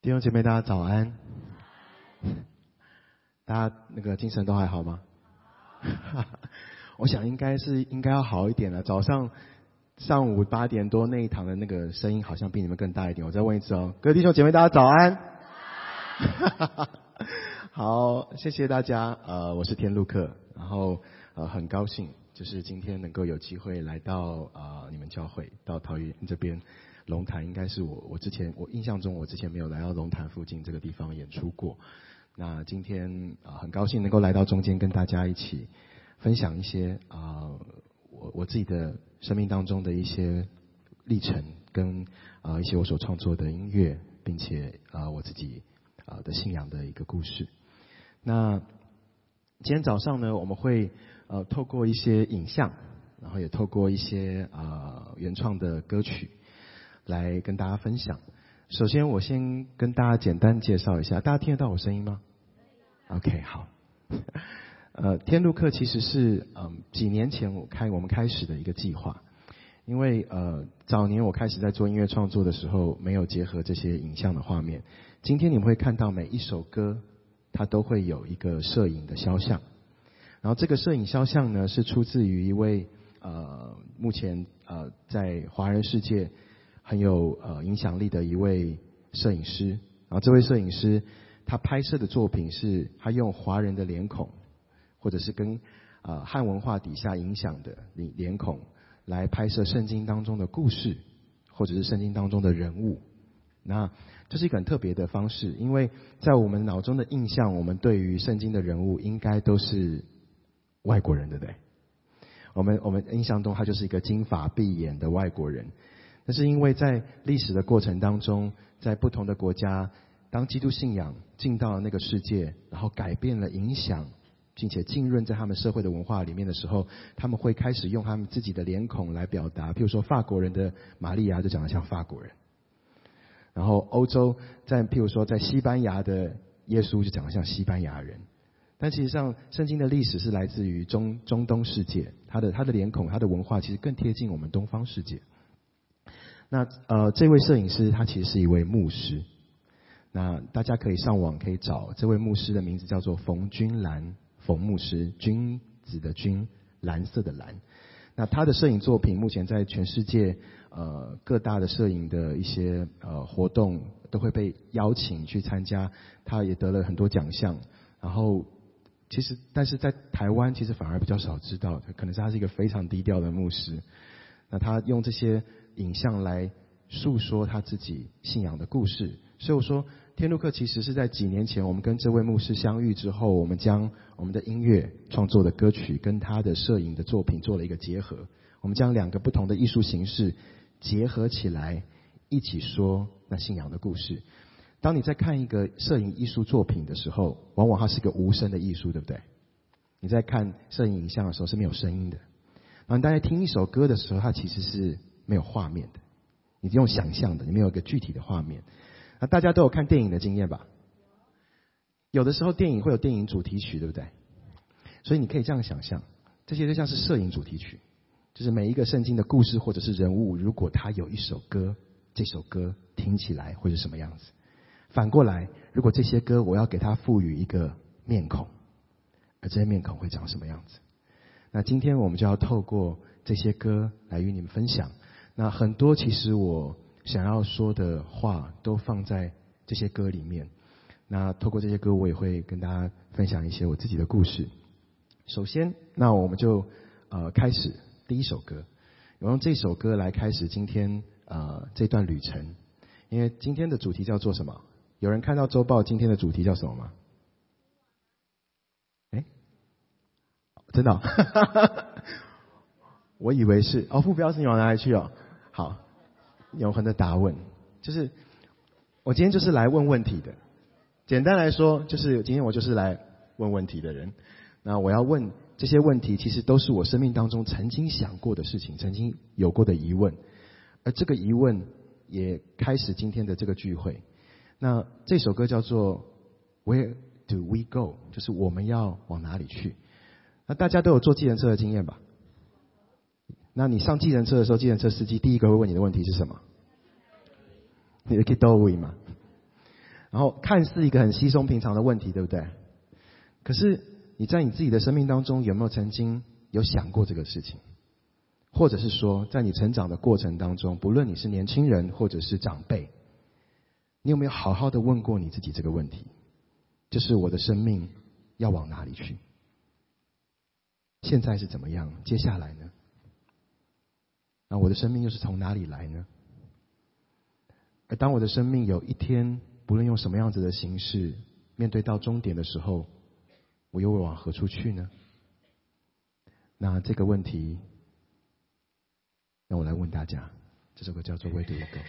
弟兄姐妹，大家早安！大家精神都还好吗？我想应该要好一点了。早上上午8点多那一堂的那个声音好像比你们更大一点。我再问一次哦，各位弟兄姐妹，大家早安！好，谢谢大家。我是天路客，然后很高兴，就是今天能够有机会来到你们教会，到桃园这边。龙潭应该是我印象中我之前没有来到龙潭附近这个地方演出过。那今天很高兴能够来到中间跟大家一起分享一些我自己的生命当中的一些历程跟一些我所创作的音乐，并且我自己的信仰的一个故事。那今天早上呢，我们会透过一些影像，然后也透过一些原创的歌曲来跟大家分享。首先我先跟大家简单介绍一下，大家听得到我声音吗？ OK， 好。天路客其实是几年前我们开始的一个计划。因为早年我开始在做音乐创作的时候，没有结合这些影像的画面。今天你们会看到每一首歌它都会有一个摄影的肖像，然后这个摄影肖像呢是出自于一位目前在华人世界很有影响力的一位摄影师。然后这位摄影师他拍摄的作品是他用华人的脸孔，或者是跟汉文化底下影响的脸孔来拍摄圣经当中的故事，或者是圣经当中的人物。那这是一个很特别的方式，因为在我们脑中的印象，我们对于圣经的人物应该都是外国人，对不对？我们印象中他就是一个金发碧眼的外国人。但是因为在历史的过程当中，在不同的国家，当基督信仰进到了那个世界，然后改变了影响，并且浸润在他们社会的文化里面的时候，他们会开始用他们自己的脸孔来表达。譬如说法国人的玛利亚就长得像法国人，然后欧洲譬如说在西班牙的耶稣就长得像西班牙人。但其实上圣经的历史是来自于中东世界，他的脸孔，他的文化其实更贴近我们东方世界。那这位摄影师他其实是一位牧师。那大家可以上网可以找这位牧师的名字，叫做冯君兰。冯牧师，君子的君，蓝色的蓝。那他的摄影作品目前在全世界各大的摄影的一些活动都会被邀请去参加，他也得了很多奖项。然后但是在台湾其实反而比较少知道，可能是他是一个非常低调的牧师。那他用这些影像来诉说他自己信仰的故事。所以我说天路客其实是在几年前我们跟这位牧师相遇之后，我们将我们的音乐创作的歌曲跟他的摄影的作品做了一个结合。我们将两个不同的艺术形式结合起来，一起说那信仰的故事。当你在看一个摄影艺术作品的时候，往往它是个无声的艺术，对不对？你在看摄影影像的时候是没有声音的。然后大家听一首歌的时候，它其实是没有画面的，你用想象的，你没有一个具体的画面。那大家都有看电影的经验吧？有的时候电影会有电影主题曲，对不对？所以你可以这样想象，这些就像是摄影主题曲，就是每一个圣经的故事或者是人物，如果他有一首歌，这首歌听起来会是什么样子？反过来，如果这些歌我要给它赋予一个面孔，而这些面孔会长什么样子？那今天我们就要透过这些歌来与你们分享。那很多其实我想要说的话都放在这些歌里面。那透过这些歌，我也会跟大家分享一些我自己的故事。首先，那我们就开始第一首歌。我用这首歌来开始今天这段旅程。因为今天的主题叫做什么？有人看到周报今天的主题叫什么吗？真的我以为是副标是你往哪里去哦？好，永恒的答问，就是我今天就是来问问题的。简单来说，就是今天我就是来问问题的人。那我要问这些问题，其实都是我生命当中曾经想过的事情，曾经有过的疑问，而这个疑问也开始今天的这个聚会。那这首歌叫做 Where do we go？ 就是我们要往哪里去？那大家都有坐计程车的经验吧？那你上计程车的时候，计程车司机第一个会问你的问题是什么？你的 Kidowi 嘛？ 然后看似一个很稀松平常的问题，对不对？可是你在你自己的生命当中有没有曾经有想过这个事情？或者是说在你成长的过程当中，不论你是年轻人或者是长辈，你有没有好好的问过你自己这个问题？就是我的生命要往哪里去？现在是怎么样？接下来呢？那我的生命又是从哪里来呢？而当我的生命有一天不论用什么样子的形式面对到终点的时候，我又会往何处去呢？那这个问题让我来问大家，这首歌叫做 Where Do We Go。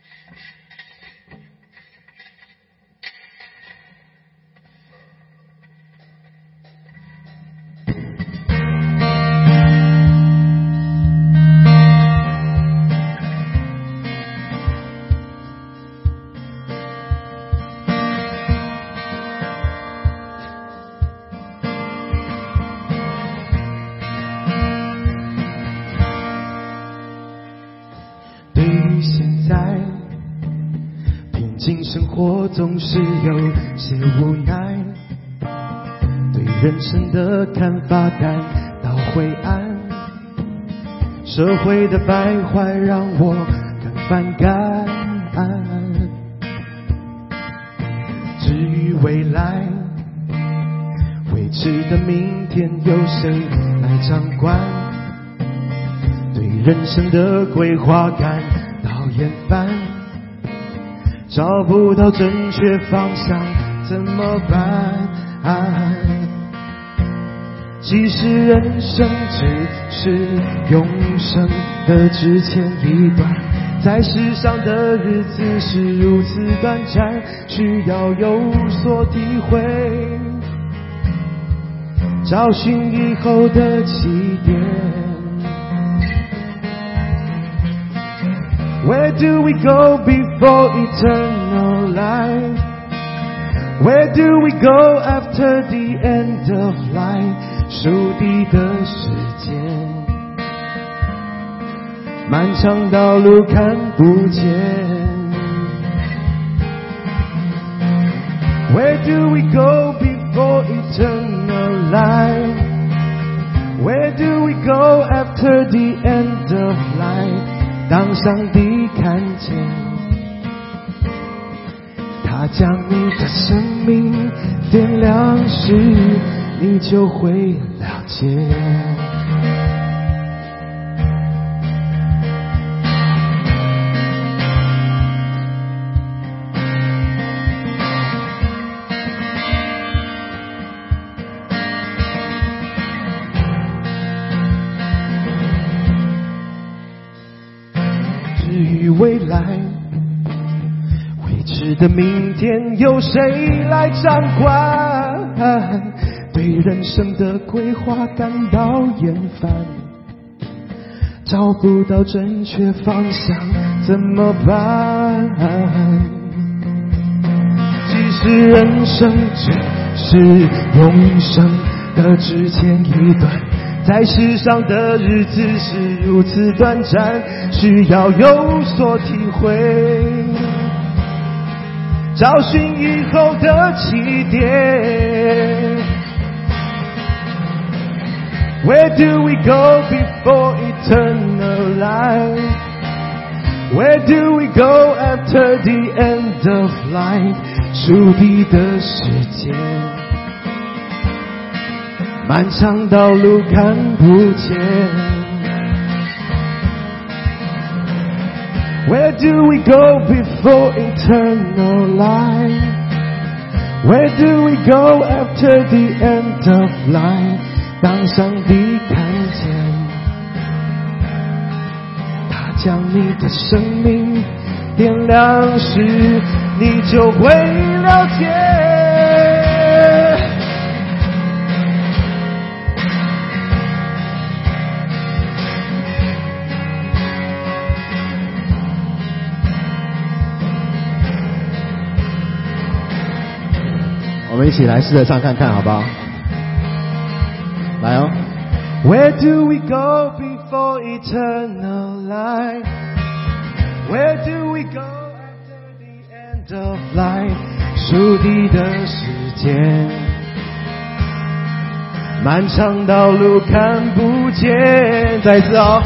生活总是有些无奈，对人生的看法感到灰暗，社会的败坏让我更反感。至于未来，未知的明天由谁来掌管？对人生的规划感到厌烦，找不到正确方向怎么办？其实人生只是永生的只前一段，在世上的日子是如此短暂，需要有所体会，找寻以后的起点。Where do we go before eternal life? Where do we go after the end of life? 属地的时间，漫长道路看不见。Where do we go before eternal life? Where do we go after the end of life?当上帝看见，他将你的生命点亮时，你就会了解。未来未知的明天由谁来掌管？对人生的规划感到厌烦，找不到正确方向怎么办？其实人生只是永生的只前一段，在世上的日子是如此短暂，需要有所体会，找寻以后的起点。Where do we go before eternal life? Where do we go after the end of life? 属地的时间，漫长道路看不见。Where do we go before eternal life? Where do we go after the end of life? 当上帝看见，他将你的生命点亮时，你就会了解。我们一起来试着唱看看好不好？来哦。Where do we go before eternal life? Where do we go after the end of life? 属地的世界，漫长道路看不见。再一次哦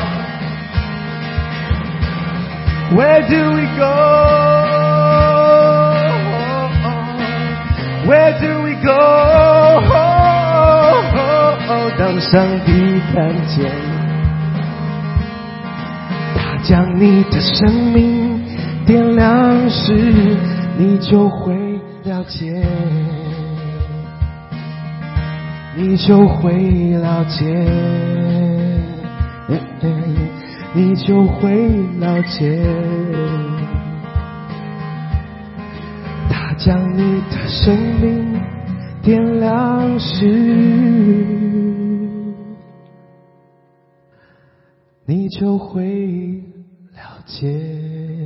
，Where do we go? Where do we go? 当上帝看见，他将你的生命点亮时，你就会了解，你就会了解，你就会了解。他将你的生命点亮时，你就会了解。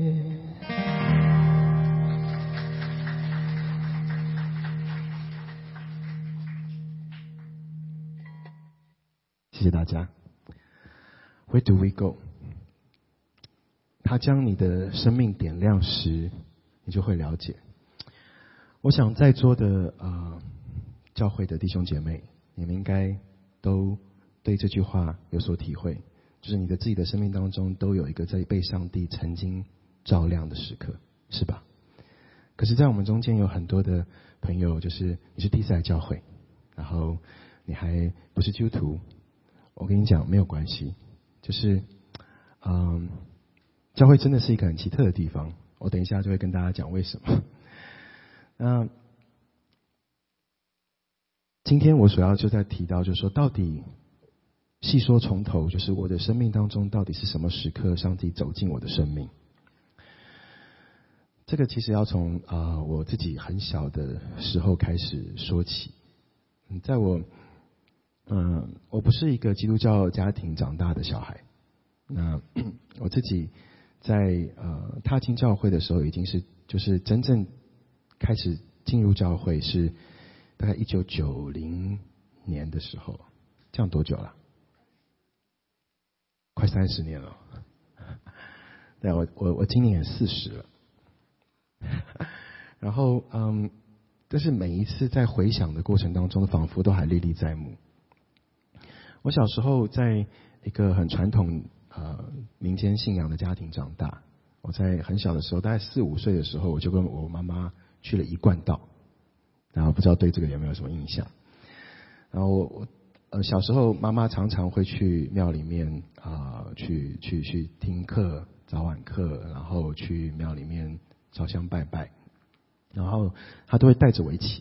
谢谢大家。Where do we go? 他将你的生命点亮时，你就会了解。我想在座的教会的弟兄姐妹，你们应该都对这句话有所体会，就是你的自己的生命当中都有一个在被上帝曾经照亮的时刻，是吧？可是在我们中间有很多的朋友，就是你是第一次来教会，然后你还不是基督徒，我跟你讲没有关系，就是教会真的是一个很奇特的地方，我等一下就会跟大家讲为什么。那今天我所要就在提到，就是说到底细说从头，就是我的生命当中到底是什么时刻上帝走进我的生命。这个其实要从我自己很小的时候开始说起。在我不是一个基督教家庭长大的小孩，那我自己在踏进教会的时候，已经是就是真正开始进入教会是大概1990年的时候，这样多久了？快30年了。对，我今年也40了。然后但是每一次在回想的过程当中，仿佛都还历历在目。我小时候在一个很传统民间信仰的家庭长大。我在很小的时候，大概4、5岁的时候，我就跟我妈妈去了一贯道，然后不知道对这个有没有什么印象。然后我小时候妈妈常常会去庙里面去听课，早晚课，然后去庙里面烧香拜拜，然后她都会带着我一起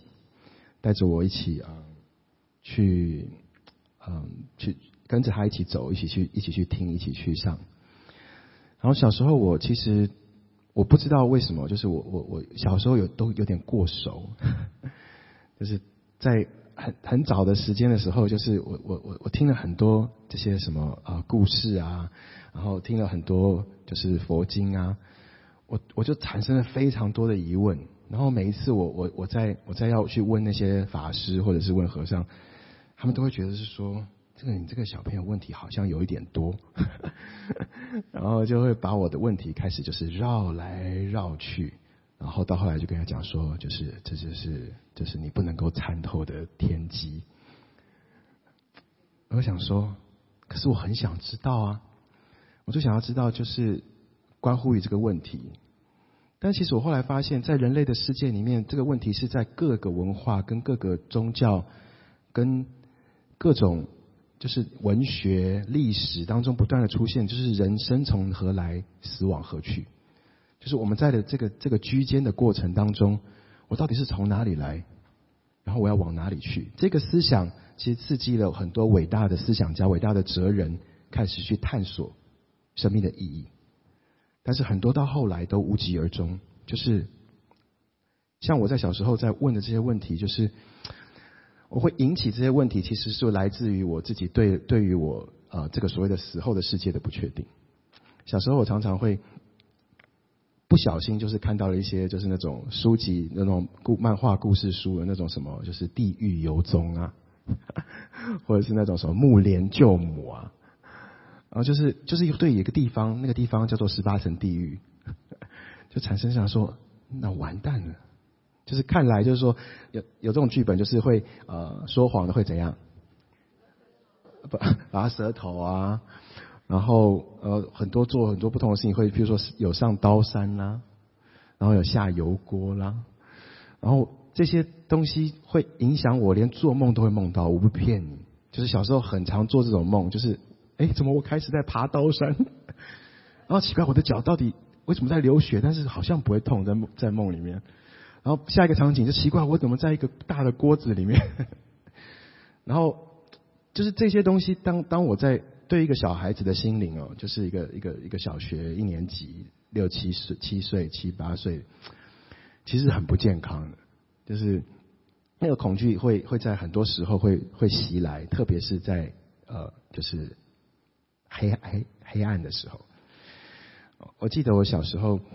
去跟着她一起走，一起去听，一起去上。然后小时候我其实我不知道为什么，就是我小时候都有点过熟，就是在很早的时间的时候，就是我听了很多这些什么故事啊，然后听了很多就是佛经啊，我就产生了非常多的疑问。然后每一次我在要去问那些法师或者是问和尚，他们都会觉得是说，你这个小朋友问题好像有一点多，然后就会把我的问题开始就是绕来绕去，然后到后来就跟他讲说，这就是你不能够参透的天机。我想说，可是我很想知道啊，我就想要知道就是关乎于这个问题。但其实我后来发现，在人类的世界里面，这个问题是在各个文化跟各个宗教跟各种就是文学历史当中不断的出现，就是人生从何来，死往何去。就是我们在的这个居间的过程当中，我到底是从哪里来，然后我要往哪里去？这个思想其实刺激了很多伟大的思想家、伟大的哲人开始去探索生命的意义。但是很多到后来都无疾而终。就是像我在小时候在问的这些问题，就是我会引起这些问题，其实是来自于我自己对于我这个所谓的死后的世界的不确定。小时候我常常会不小心就是看到了一些就是那种书籍，那种漫画故事书的那种什么就是地狱游踪啊，或者是那种什么木莲救母啊，然后就是对一个地方，那个地方叫做18层地狱，就产生想说，那完蛋了， 就是看来就是说有这种剧本，就是会说谎的会怎样？拔舌头啊，然后做很多不同的事情，会比如说有上刀山啦，然后有下油锅啦，然后这些东西会影响我，连做梦都会梦到，我不骗你，就是小时候很常做这种梦，就是怎么我开始在爬刀山，然后奇怪我的脚到底为什么在流血，但是好像不会痛，在梦里面。然后下一个场景就奇怪我怎么在一个大的锅子里面，然后就是这些东西，当我在对一个小孩子的心灵就是一个小学1年级6、7岁、7、8岁，其实很不健康的，就是那个恐惧会在很多时候会袭来，特别是在就是黑暗的时候。我记得我小时候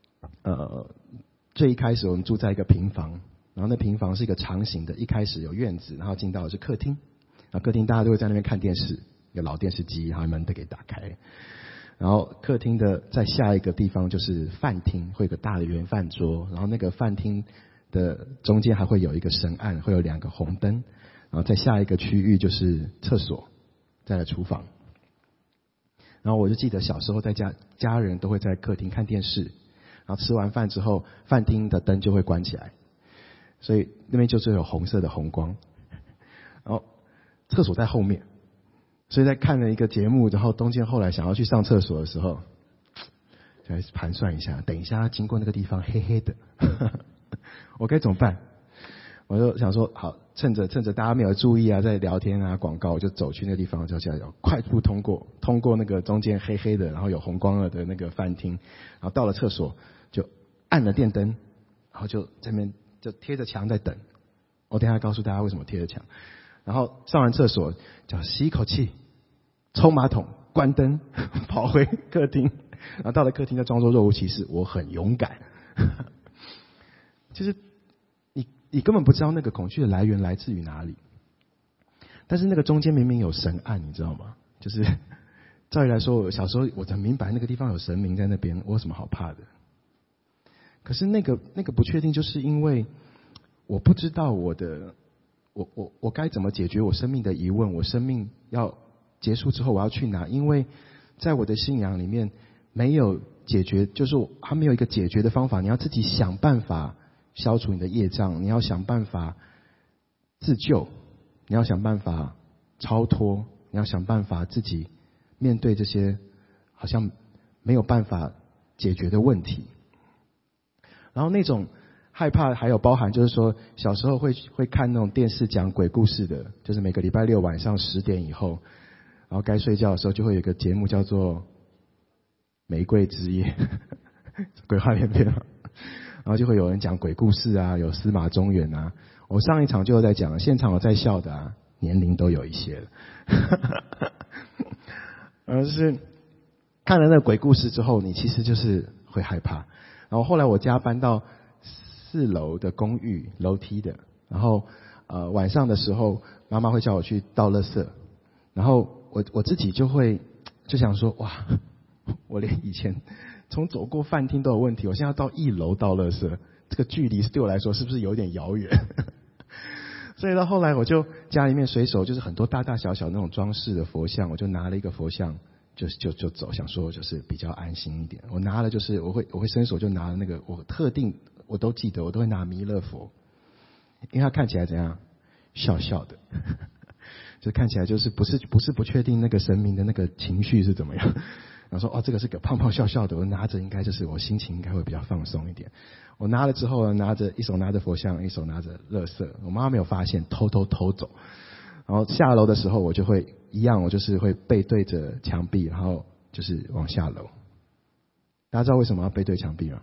最一开始我们住在一个平房，然后那平房是一个长形的，一开始有院子，然后进到的是客厅，然后客厅大家都会在那边看电视，一个老电视机，然后门都给打开，然后客厅的在下一个地方就是饭厅，会有个大的圆饭桌，然后那个饭厅的中间还会有一个神案，会有2个红灯，然后在下一个区域就是厕所，再来厨房。然后我就记得小时候在家人都会在客厅看电视，然后吃完饭之后饭厅的灯就会关起来，所以那边就是有红色的红光，然后厕所在后面，所以在看了一个节目，然后中间后来想要去上厕所的时候，就来盘算一下，等一下经过那个地方黑黑的我该怎么办？我就想说好，趁着大家没有注意啊，在聊天啊广告，我就走去那个地方，就要快速通过那个中间黑黑的然后有红光了的那个饭厅，然后到了厕所就按了电灯，然后就在那边就贴着墙在等。我等一下告诉大家为什么贴着墙。然后上完厕所就吸一口气，冲马桶，关灯跑回客厅，然后到了客厅就装作若无其事，我很勇敢就是你根本不知道那个恐惧的来源来自于哪里，但是那个中间明明有神案，你知道吗？就是照理来说，我小时候我很明白那个地方有神明在那边，我有什么好怕的？可是那个不确定，就是因为我不知道我该怎么解决我生命的疑问，我生命要结束之后我要去哪？因为在我的信仰里面没有解决，就是还没有一个解决的方法，你要自己想办法消除你的业障，你要想办法自救，你要想办法超脱，你要想办法自己面对这些好像没有办法解决的问题。然后那种害怕还有包含就是说小时候会看那种电视讲鬼故事的，就是每个礼拜6晚上10点以后，然后该睡觉的时候就会有一个节目叫做玫瑰之夜鬼话连篇，然后就会有人讲鬼故事啊，有司马中原啊，我上一场就有在讲，现场有在笑的啊，年龄都有一些了就是看了那个鬼故事之后，你其实就是会害怕。然后后来我家搬到4楼的公寓，楼梯的，然后晚上的时候妈妈会叫我去倒垃圾，然后我自己就想说哇，我连以前从走过饭厅都有问题，我现在要到1楼倒垃圾，这个距离对我来说是不是有点遥远所以到后来我就家里面随手就是很多大大小小那种装饰的佛像，我就拿了一个佛像就走，想说就是比较安心一点。我拿了就是我会伸手就拿了那个，我特定我都记得，我都会拿弥勒佛，因为他看起来怎样，笑笑的就看起来就是不是不确定那个神明的那个情绪是怎么样。然后说这个是个胖胖笑笑的，我拿着应该就是我心情应该会比较放松一点。我拿了之后呢，一手拿着佛像，一手拿着垃圾，我妈妈没有发现，偷走。然后下楼的时候我就会一样，我就是会背对着墙壁，然后就是往下楼。大家知道为什么要背对墙壁吗？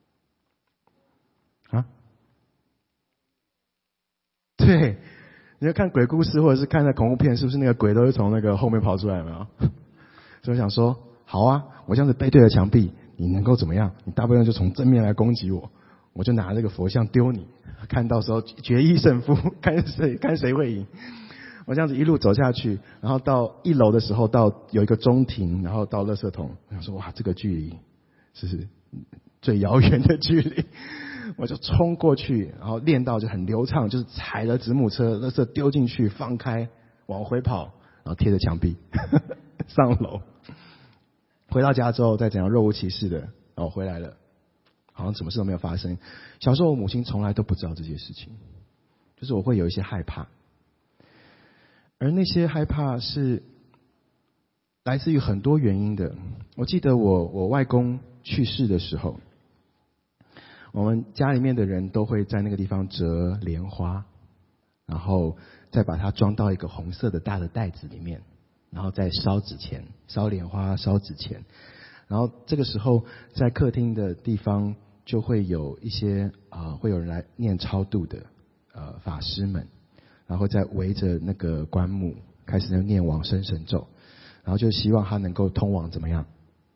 对，你要看鬼故事或者是看那恐怖片，是不是那个鬼都是从那个后面跑出来吗？所以我想说好啊，我这样子背对着墙壁，你能够怎么样？你大不了就从正面来攻击我，我就拿这个佛像丢你，看到时候决一胜负，看谁会赢。我这样子一路走下去，然后到1楼的时候，到有一个中庭，然后到垃圾桶，我想说哇，这个距离是最遥远的距离。 我就冲过去，然后练到就很流畅，就是踩了子母车，垃圾丢进去，放开，往回跑，然后贴着墙壁上楼。回到家之后，再怎样若无其事的，然后回来了，好像什么事都没有发生。小时候我母亲从来都不知道这些事情，就是我会有一些害怕，而那些害怕是来自于很多原因的。我记得我外公去世的时候，我们家里面的人都会在那个地方折莲花，然后再把它装到一个红色的大的袋子里面，然后再烧纸钱，烧莲花，烧纸钱。然后这个时候在客厅的地方就会有一些会有人来念超度的法师们，然后再围着那个棺木开始念往生神咒，然后就希望他能够通往怎么样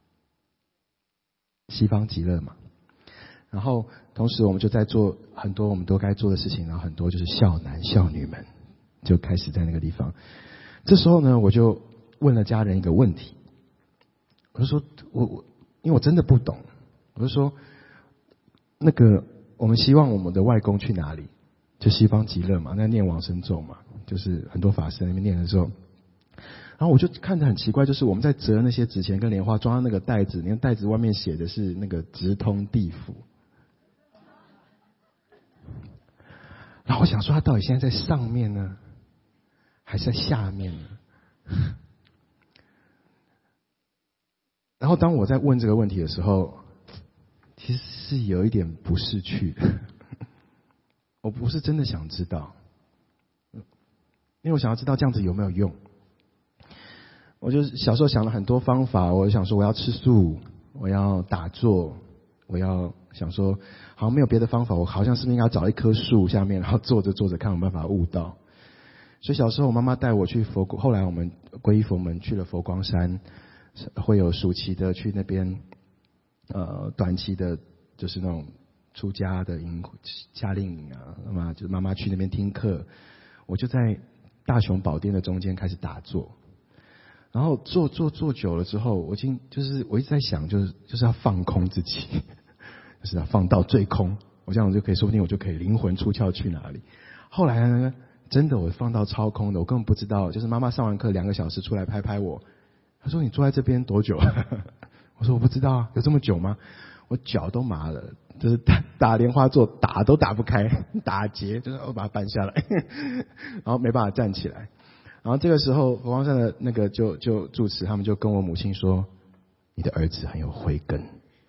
西方极乐嘛。然后同时我们就在做很多我们都该做的事情，然后很多就是孝男孝女们就开始在那个地方。这时候呢，我就问了家人一个问题，我就说因为我真的不懂，我就说那个我们希望我们的外公去哪里？就西方极乐嘛，那念往生咒嘛，就是很多法师在那边念的时候，然后我就看着很奇怪，就是我们在折那些纸钱跟莲花装到那个袋子，那个袋子外面写的是那个直通地府。然后我想说，他到底现在在上面呢，还是在下面呢？然后当我在问这个问题的时候，其实是有一点不识趣的。我不是真的想知道，因为我想要知道这样子有没有用。我就小时候想了很多方法，我想说我要吃素，我要打坐，我要想说好像没有别的方法，我好像是不是应该找一棵树下面，然后坐着坐着看有没有办法悟道。所以小时候我妈妈带我去佛，后来我们皈依佛门去了佛光山，会有暑期的去那边，短期的就是那种出家的夏令营啊，那么就是妈妈去那边听课，我就在大雄宝殿的中间开始打坐，然后坐久了之后，我一直在想，就是要放空自己，就是要放到最空，我这样就可以，说不定我就可以灵魂出窍去哪里。后来呢，真的我放到超空的，我根本不知道，就是妈妈上完课2个小时出来拍我，她说你坐在这边多久？我说我不知道啊，有这么久吗？我脚都麻了，就是打莲花座打都打不开，打结就是我把它扳下来，然后没办法站起来。然后这个时候佛光山的那个就住持他们就跟我母亲说，你的儿子很有慧根，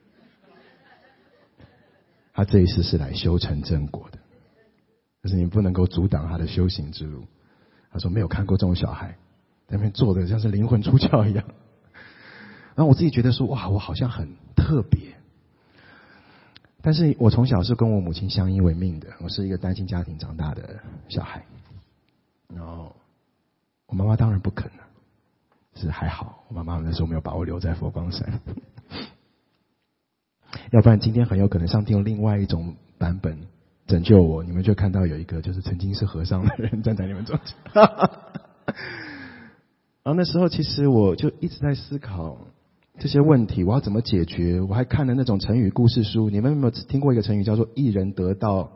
他这一世是来修成正果的，但是你不能够阻挡他的修行之路。他说没有看过这种小孩在那边坐的像是灵魂出窍一样。然后我自己觉得说哇，我好像很特别。但是我从小是跟我母亲相依为命的，我是一个单亲家庭长大的小孩。然后我妈妈当然不肯了，是还好我妈妈那时候没有把我留在佛光山，要不然今天很有可能上帝用另外一种版本拯救我，你们就看到有一个就是曾经是和尚的人站在你们中间。然后那时候其实我就一直在思考这些问题，我要怎么解决？我还看了那种成语故事书，你们有没有听过一个成语叫做一人得道？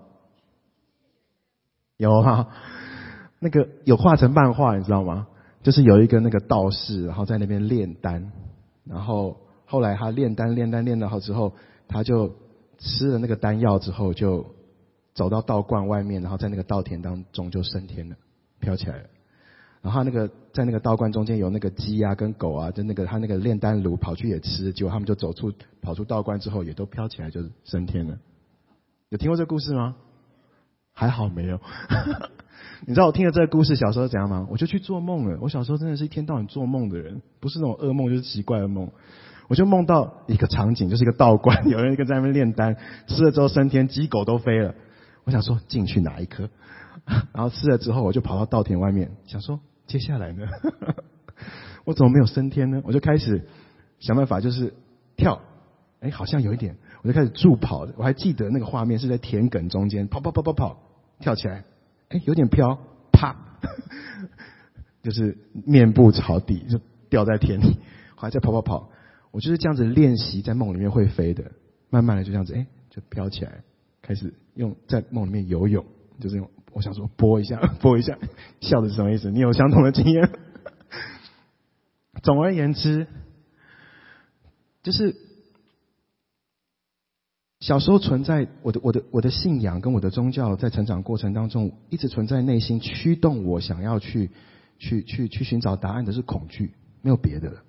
有啊，那个有画成漫画，你知道吗？就是有一个那个道士，然后在那边炼丹，然后后来他炼丹练得好之后，他就吃了那个丹药之后，就走到道观外面，然后在那个稻田当中就升天了，飘起来了。然后他那个在那个道观中间有那个鸡啊跟狗啊，就那个他那个炼丹炉跑去也吃，结果他们就跑出道观之后也都飘起来就升天了。有听过这个故事吗？还好没有。你知道我听了这个故事小时候怎样吗？我就去做梦了。我小时候真的是一天到晚做梦的人，不是那种噩梦就是奇怪的梦。我就梦到一个场景，就是一个道观，有人在那边炼丹，吃了之后升天，鸡狗都飞了。我想说进去拿一颗，然后吃了之后我就跑到稻田外面，想说接下来呢我怎么没有升天呢？我就开始想办法，就是跳，好像有一点，我就开始助跑。我还记得那个画面是在田埂中间跑，跳起来，有点飘，啪就是面部朝地就掉在田里，还在跑。我就是这样子练习在梦里面会飞的，慢慢的就这样子就飘起来， 开始在梦里面游泳，就是我想说拨一下，笑的是什么意思？你有相同的经验？总而言之，就是小时候存在我的信仰跟我的宗教，在成长过程当中一直存在内心驱动我想要去寻找答案的是恐惧，没有别的了。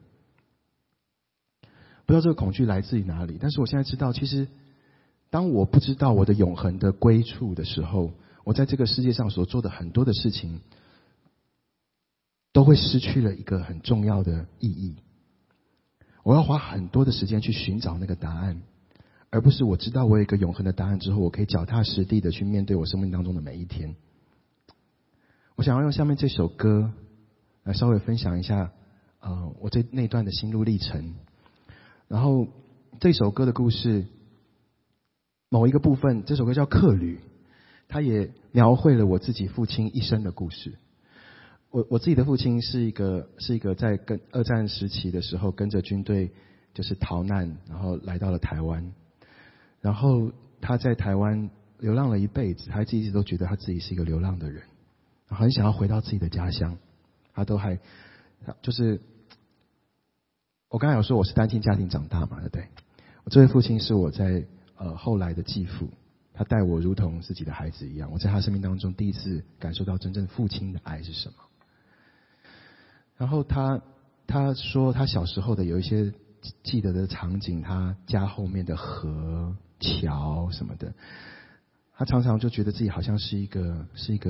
不知道这个恐惧来自于哪里，但是我现在知道，其实当我不知道我的永恒的归处的时候，我在这个世界上所做的很多的事情都会失去了一个很重要的意义。我要花很多的时间去寻找那个答案，而不是我知道我有一个永恒的答案之后，我可以脚踏实地的去面对我生命当中的每一天。我想要用下面这首歌来稍微分享一下我那段的心路历程。然后这首歌的故事某一个部分，这首歌叫《客旅》，它也描绘了我自己父亲一生的故事。我自己的父亲是一个在跟二战时期的时候跟着军队就是逃难，然后来到了台湾，然后他在台湾流浪了一辈子，他一直都觉得他自己是一个流浪的人，很想要回到自己的家乡。他都还就是我刚才有说我是单亲家庭长大嘛，对不对？我这位父亲是我在后来的继父，他待我如同自己的孩子一样。我在他生命当中第一次感受到真正父亲的爱是什么。然后他说他小时候的有一些记得的场景，他家后面的河桥什么的，他常常就觉得自己好像是一个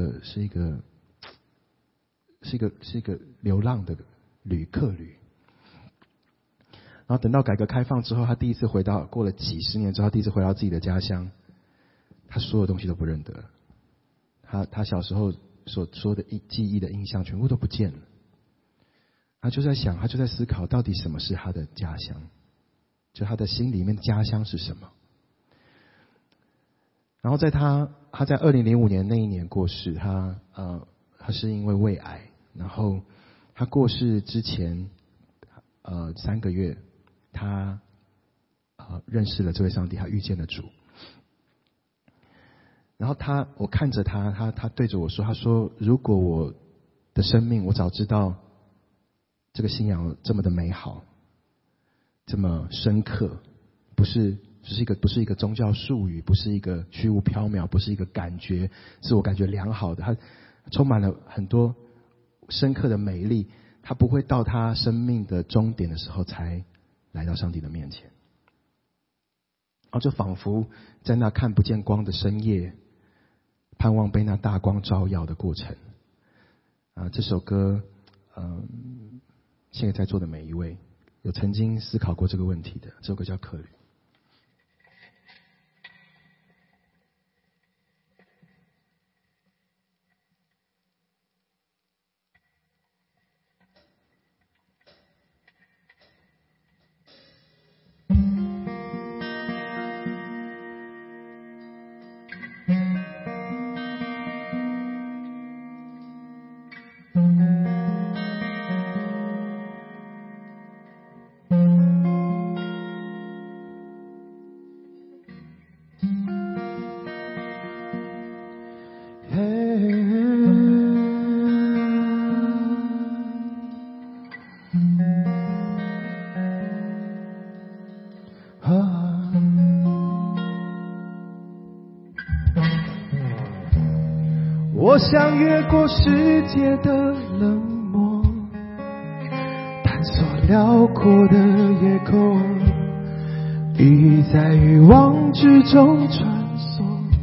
流浪的客旅。然后等到改革开放之后，他第一次过了几十年之后，他第一次回到自己的家乡，他所有东西都不认得了。他小时候所说的记忆的印象全部都不见了。他就在想，他就在思考，到底什么是他的家乡？就他的心里面的家乡是什么？然后他在2005年那一年过世，他是因为胃癌。然后他过世之前3个月，他认识了这位上帝，他遇见了主。然后我看着他对着我说，他说如果我的生命我早知道这个信仰这么的美好，这么深刻，不是一个宗教术语，不是一个虚无缥缈，不是一个感觉自我感觉良好的，它充满了很多深刻的美丽，他不会到他生命的终点的时候才来到上帝的面前。然后就仿佛在那看不见光的深夜，盼望被那大光照耀的过程。这首歌献给在座的每一位有曾经思考过这个问题的。这首歌叫《客旅》。 我想越过世界的冷漠，探索辽阔的夜空，意义在欲望之中穿梭，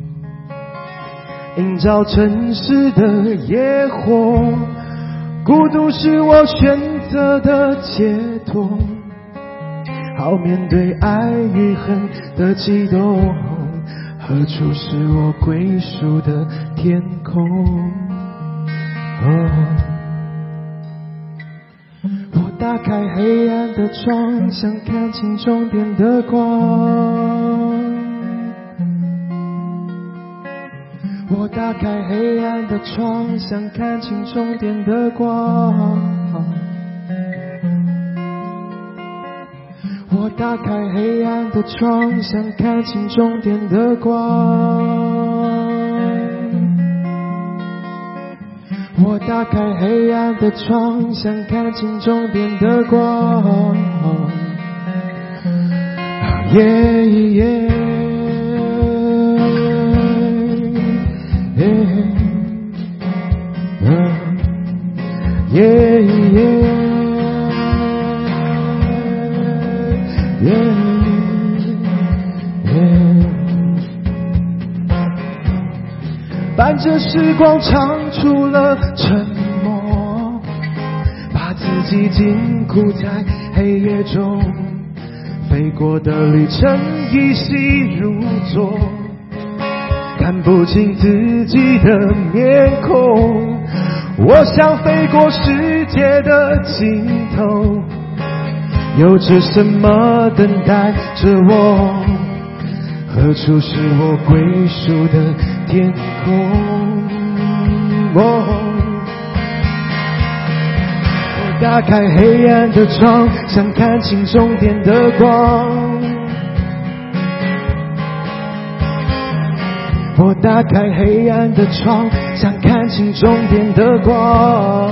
映照城市的野火。孤独是我选择的解脱，好面对爱与恨的悸动。何处是我归属的天空？我打开黑暗的窗，想看清终点的光。我打开黑暗的窗，想看清终点的光。我打开黑暗的窗，想看清终点的光。我打开黑暗的窗，想看清终点的光。耶耶耶伴着时光唱出了沉默，把自己禁锢在黑夜中，飞过的旅程依稀如昨，看不清自己的面孔。我想飞过世界的尽头，有着什么等待着我？何处是我归属的天空？我打开黑暗的窗，想看清终点的光。我打开黑暗的窗，想看清终点的光。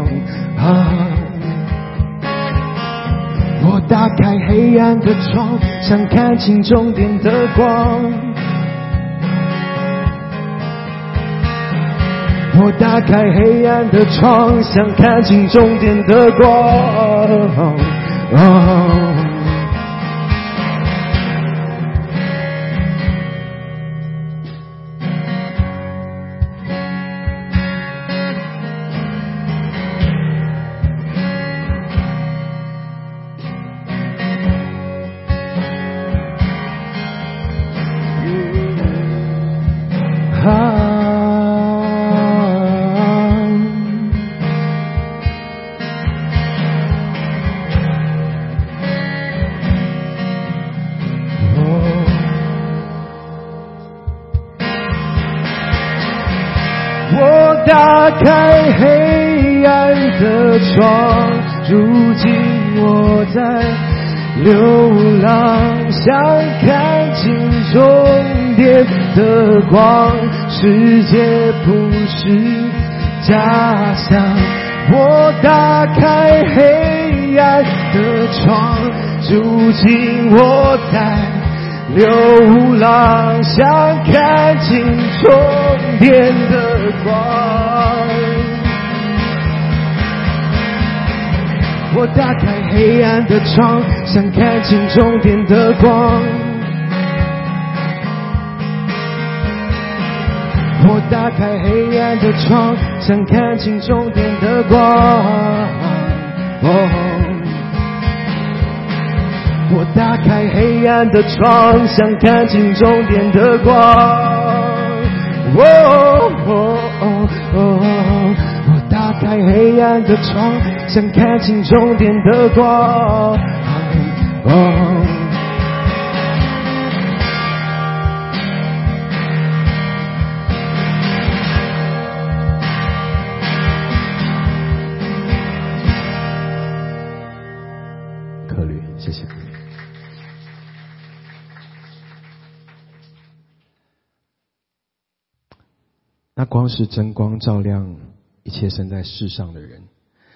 我打开黑暗的窗，想看清终点的光。我打开黑暗的窗，想看清终点的光。打开黑暗的窗，如今我在流浪，想看清终点的光。世界不是假象，我打开黑暗的窗，如今我在流浪，想看清终点的光。我打开黑暗的窗，想看清终点的光。我打开黑暗的窗，想看清终点的光。我打开黑暗的窗，想看清终点的光。我打开黑暗的窗，想看清终点的光。 克律，谢谢。那光是真光，照亮一切生在世上的人。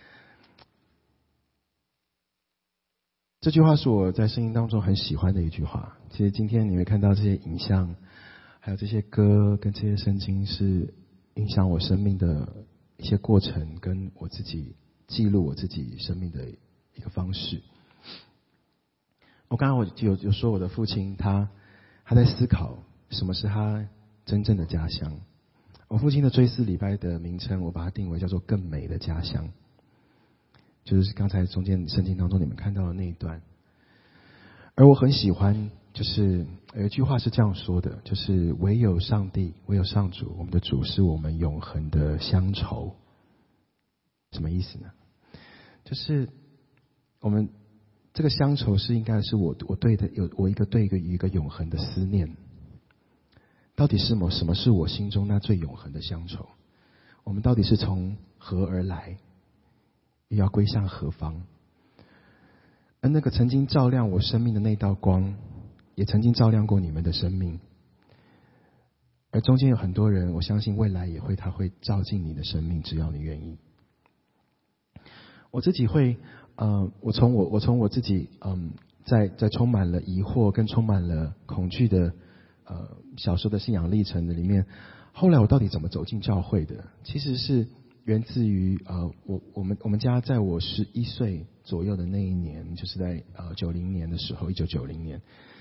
这句话是我在圣经当中很喜欢的一句话。其实今天你会看到这些影像，还有这些歌跟这些圣经，是影响我生命的一些过程，跟我自己记录我自己生命的一个方式。我刚刚有说我的父亲他在思考什么是他真正的家乡。我父亲的追思礼拜的名称，我把它定为叫做更美的家乡，就是刚才中间圣经当中你们看到的那一段。而我很喜欢，就是有一句话是这样说的，就是唯有上帝，唯有上主，我们的主是我们永恒的乡愁。什么意思呢？就是我们这个乡愁是应该是我对的我一个永恒的思念。到底是什么是我心中那最永恒的乡愁？我们到底是从何而来，又要归向何方？ 而那个曾经照亮我生命的那道光，也曾经照亮过你们的生命。而中间有很多人，我相信未来他会照进你的生命，只要你愿意。我自己会，我从我自己，在充满了疑惑跟充满了恐惧的，小时候的信仰历程的里面，后来我到底怎么走进教会的？其实是源自于，我们家在我11岁左右的那一年，就是在90年的时候，1990年，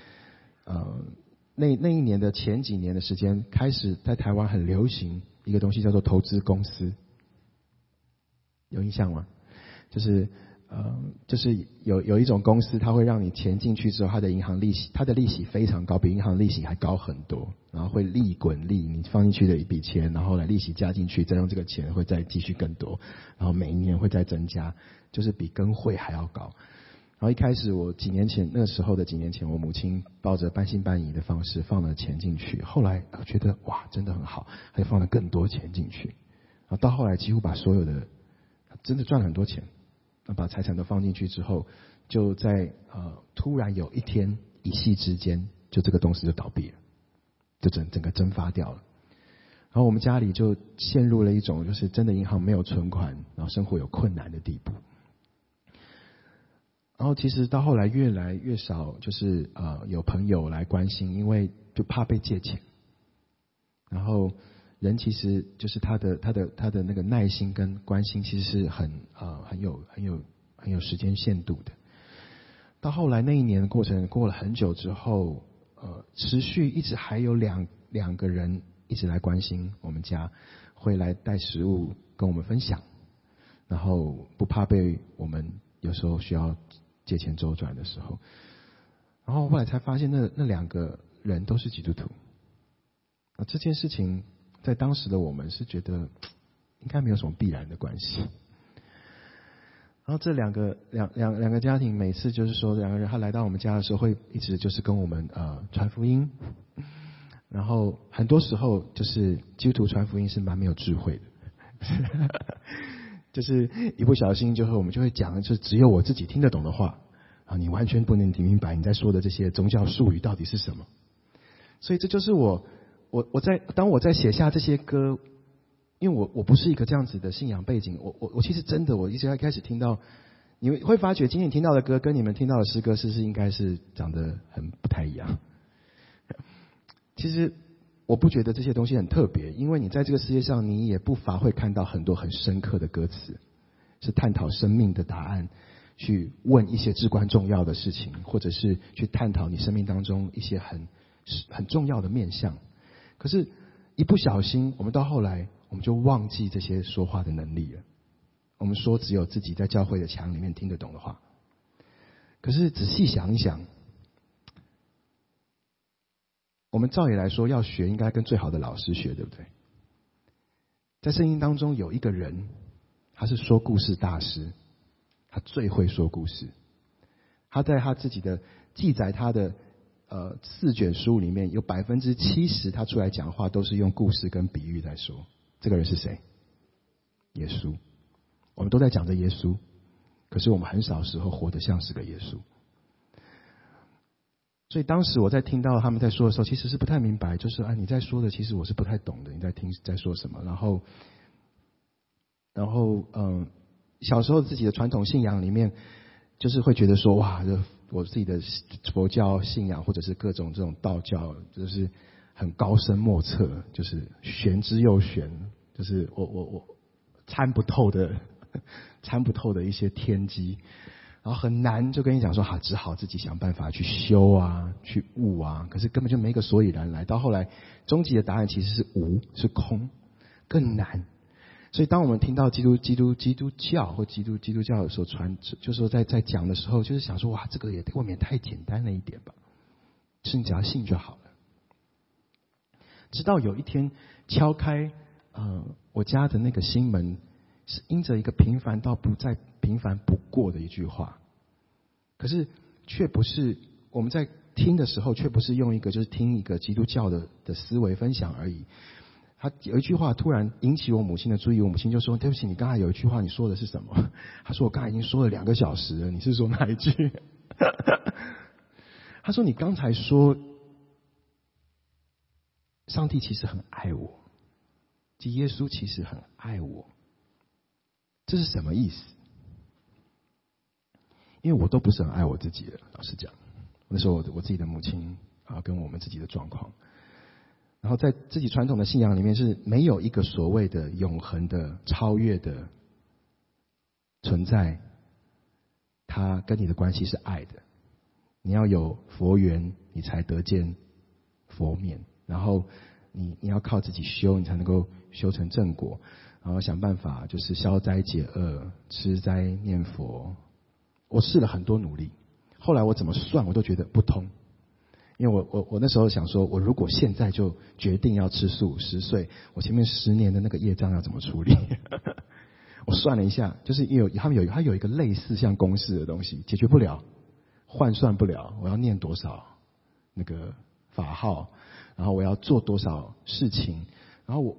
那一年的前几年的时间，开始在台湾很流行一个东西叫做投资公司，有印象吗？就是有一种公司，它会让你钱进去之后，它的利息非常高，比银行利息还高很多，然后会利滚利，你放进去的一笔钱，然后来利息加进去，再用这个钱会再继续更多，然后每一年会再增加，就是比跟会还要高。然后一开始那个时候的几年前，我母亲抱着半信半疑的方式放了钱进去，后来觉得哇真的很好，还放了更多钱进去，然后到后来几乎把所有的真的赚了很多钱。把财产都放进去之后，就在突然有一天一夕之间，就这个公司就倒闭了，就整个蒸发掉了。然后我们家里就陷入了一种就是真的银行没有存款，然后生活有困难的地步。然后其实到后来越来越少，就是有朋友来关心，因为就怕被借钱。然后人其实就是他的那个耐心跟关心，其实是很有时间限度的。到后来那一年的过程过了很久之后，持续一直还有两个人一直来关心我们家，会来带食物跟我们分享，然后不怕被我们有时候需要借钱周转的时候。然后后来才发现那两个人都是基督徒。这件事情在当时的我们是觉得应该没有什么必然的关系。然后这两个家庭每次就是说两个人他来到我们家的时候，会一直就是跟我们传福音。然后很多时候就是基督徒传福音是蛮没有智慧的，就是一不小心我们就会讲就只有我自己听得懂的话，你完全不能听明白你在说的这些宗教术语到底是什么。所以这就是当我在写下这些歌，因为我不是一个这样子的信仰背景，我其实真的我一直开始听到，你会发觉今天你听到的歌跟你们听到的诗歌是应该是长得很不太一样。其实我不觉得这些东西很特别，因为你在这个世界上你也不乏会看到很多很深刻的歌词，是探讨生命的答案，去问一些至关重要的事情，或者是去探讨你生命当中一些很重要的面向。可是一不小心我们到后来我们就忘记这些说话的能力了，我们说只有自己在教会的墙里面听得懂的话。可是仔细想一想，我们照理来说要学应该跟最好的老师学，对不对？在圣经当中有一个人，他是说故事大师，他最会说故事。他在他自己的记载他的4卷书里面，有70%他出来讲话都是用故事跟比喻在说。这个人是谁？耶稣。我们都在讲着耶稣，可是我们很少时候活得像是个耶稣。所以当时我在听到他们在说的时候，其实是不太明白，就是你在说的其实我是不太懂的，你在说什么。然后小时候自己的传统信仰里面，就是会觉得说哇，我自己的佛教信仰或者是各种这种道教，就是很高深莫测，就是玄之又玄，就是我参不透的一些天机。然后很难，就跟你讲说只好自己想办法去修啊，去悟啊，可是根本就没个所以然来。到后来，终极的答案其实是无，是空，更难。所以当我们听到基督教或基督教所传，就是说在讲的时候，就是想说哇，这个也未免太简单了一点吧，是你只要信就好了。直到有一天敲开我家的那个心门，是因着一个平凡到不再平凡不过的一句话，可是却不是我们在听的时候，却不是用一个就是听一个基督教的思维分享而已。 他有一句话突然引起我母亲的注意，我母亲就说：“对不起，你刚才有一句话，你说的是什么？”他说：“我刚才已经说了2个小时了，你是说哪一句？”他说：“你刚才说，上帝其实很爱我，即耶稣其实很爱我，这是什么意思？”因为我都不是很爱我自己的，老实讲，那时候我自己的母亲跟我们自己的状况，然后在自己传统的信仰里面是没有一个所谓的永恒的超越的存在，它跟你的关系是爱的，你要有佛缘，你才得见佛面，然后你要靠自己修，你才能够修成正果，然后想办法就是消灾解厄、吃斋念佛。我试了很多努力，后来我怎么算我都觉得不通，因为我那时候想说，我如果现在就决定要吃素，10岁，我前面10年的那个业障要怎么处理？我算了一下，就是因为它有一个类似像公式的东西，解决不了，换算不了，我要念多少那个法号，然后我要做多少事情，然后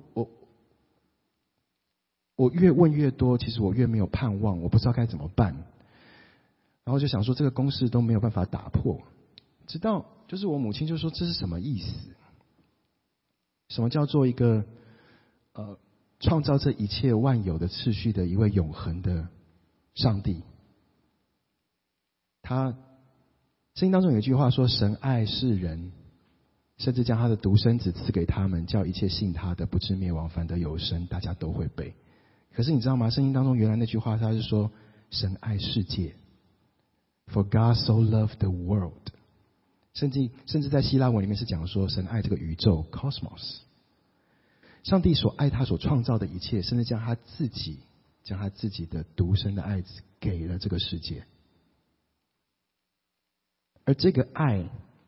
我越问越多，其实我越没有盼望，我不知道该怎么办。然后就想说这个公式都没有办法打破，直到就是我母亲就说这是什么意思？什么叫做一个创造这一切万有的次序的一位永恒的上帝？他圣经当中有一句话说，神爱世人，甚至将他的独生子赐给他们，叫一切信他的不至灭亡，反得有生。大家都会背。可是你知道吗？圣经当中原来那句话他是说神爱世界， For God so loved the world， 甚至在希腊文里面是讲说神爱这个宇宙 cosmos， 上帝所爱他所创造的一切，甚至将他自己的独生的爱子给了这个世界。而这个爱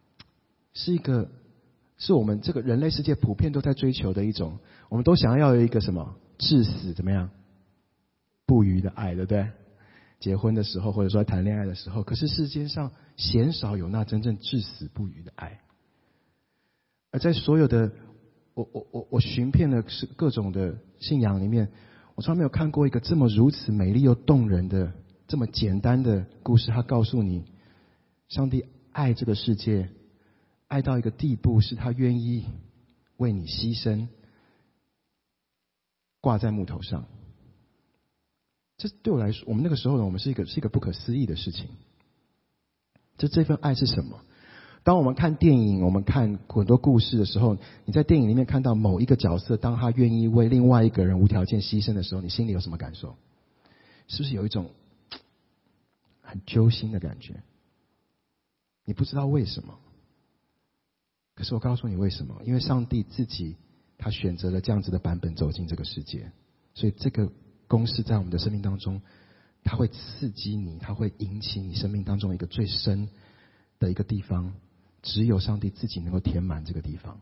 是我们这个人类世界普遍都在追求的一种，我们都想要有一个什么至死怎么样不渝的爱，对不对？结婚的时候或者说谈恋爱的时候，可是世界上鲜少有那真正至死不渝的爱。而在所有的我寻遍了各种的信仰里面，我从来没有看过一个这么如此美丽又动人的这么简单的故事。他告诉你，上帝爱这个世界，爱到一个地步，是他愿意为你牺牲，挂在木头上。这对我来说，我们那个时候呢，我们是一个不可思议的事情。这份爱是什么？当我们看电影，我们看很多故事的时候，你在电影里面看到某一个角色，当他愿意为另外一个人无条件牺牲的时候，你心里有什么感受？是不是有一种很揪心的感觉？你不知道为什么，可是我告诉你为什么，因为上帝自己他选择了这样子的版本走进这个世界，所以这个公式在我们的生命当中，它会刺激你，它会引起你生命当中一个最深的一个地方，只有上帝自己能够填满这个地方。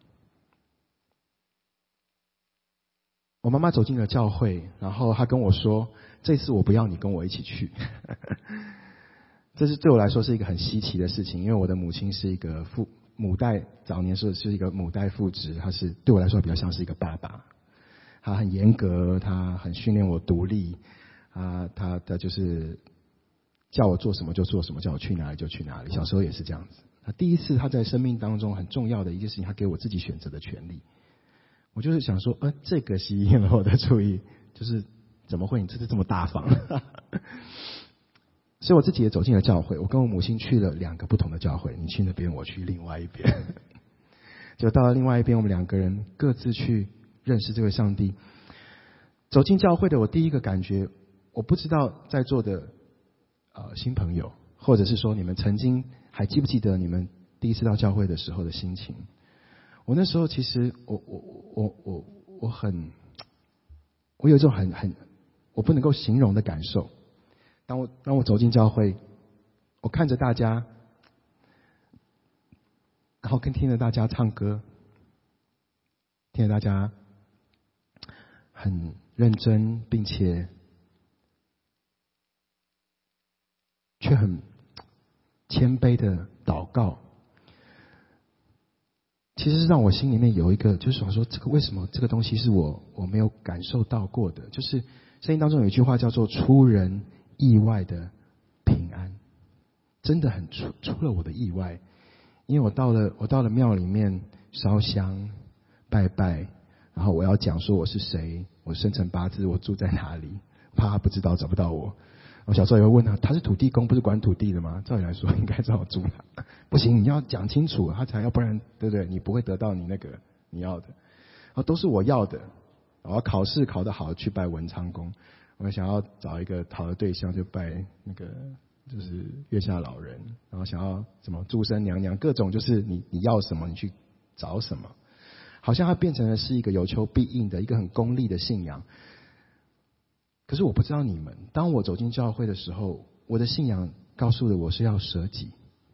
我妈妈走进了教会，然后她跟我说，这次我不要你跟我一起去。这是对我来说是一个很稀奇的事情，因为我的母亲是一个母带，早年是一个母带父职，她是对我来说比较像是一个爸爸。他很严格，他很训练我独立，他就是叫我做什么就做什么，叫我去哪里就去哪里。小时候也是这样子。他第一次他在生命当中很重要的一件事情，他给我自己选择的权利。我就是想说，这个吸引了我的注意，就是怎么会你这么大方？所以我自己也走进了教会，我跟我母亲去了2个不同的教会，你去那边，我去另外一边。就到了另外一边，我们2个人各自去认识这位上帝。走进教会的我第一个感觉，我不知道在座的新朋友，或者是说你们曾经还记不记得你们第一次到教会的时候的心情？我那时候其实我有一种很我不能够形容的感受。当我走进教会，我看着大家，然后听着大家唱歌，听着大家很认真，并且却很谦卑的祷告。其其实是让我心里面有一个，就是想说，这个为什么这个东西是我没有感受到过的？就是圣经当中有一句话叫做"出人意外的平安"，真的很出了我的意外。因为我到了庙里面烧香拜拜，然后我要讲说我是谁，我生辰八字，我住在哪里，怕他不知道找不到我。我小时候也会问他是土地公，不是管土地的吗？照理来说应该知道我住哪，不行，你要讲清楚，他才要，不然对不对？你不会得到你那个你要的。然后都是我要的，然后考试考得好去拜文昌公，我想要找一个好的对象就拜那个就是月下老人，然后想要什么祝生娘娘，各种就是你要什么你去找什么，好像它变成了是一个有求必应的一个很功利的信仰。可是我不知道你们，当我走进教会的时候，我的信仰告诉了我是要舍己。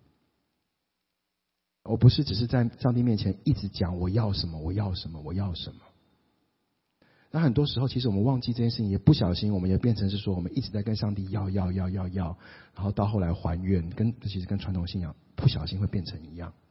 我不是只是在上帝面前一直讲我要什么，我要什么，我要什么。那很多时候其实我们忘记这件事情，也不小心我们也变成是说我们一直在跟上帝要，然后到后来还愿，其实跟传统信仰不小心会变成一样。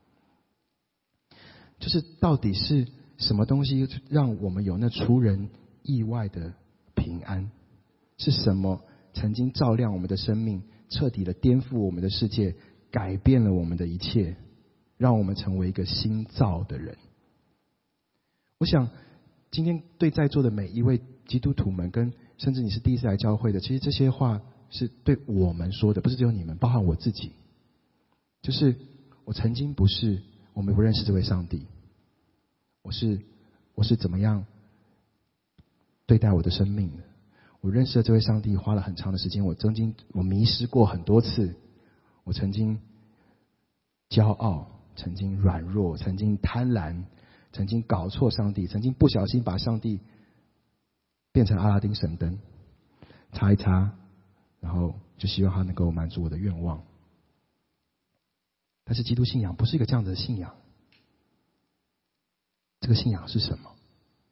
就是到底是什么东西让我们有那出人意外的平安？是什么曾经照亮我们的生命，彻底的颠覆我们的世界，改变了我们的一切，让我们成为一个新造的人？我想今天对在座的每一位基督徒们，跟甚至你是第一次来教会的，其实这些话是对我们说的，不是只有你们，包含我自己。就是我曾经我们不认识这位上帝，我是怎么样对待我的生命的？我认识了这位上帝花了很长的时间，我迷失过很多次，我曾经骄傲，曾经软弱，曾经贪婪，曾经搞错上帝，曾经不小心把上帝变成阿拉丁神灯，擦一擦，然后就希望他能够满足我的愿望。但是基督信仰不是一个这样的信仰。这个信仰是什么？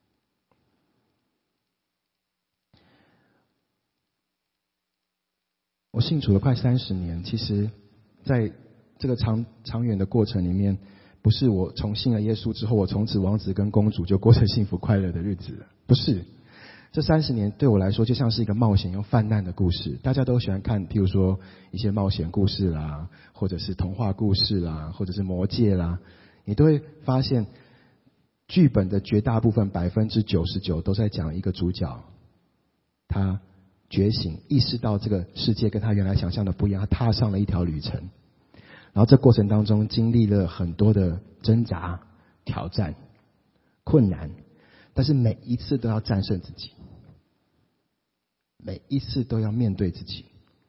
我信主了快30年，其实在这个长远的过程里面，不是我从信了耶稣之后，我从此王子跟公主就过着幸福快乐的日子了，不是。这30年对我来说就像是一个冒险又犯难的故事。大家都喜欢看譬如说一些冒险故事啦，或者是童话故事啦，或者是魔戒啦，你都会发现剧本的绝大部分99%都在讲一个主角，他觉醒，意识到这个世界跟他原来想象的不一样，他踏上了一条旅程，然后这过程当中经历了很多的挣扎、挑战、困难，但是每一次都要战胜自己，每一次都要面对自己，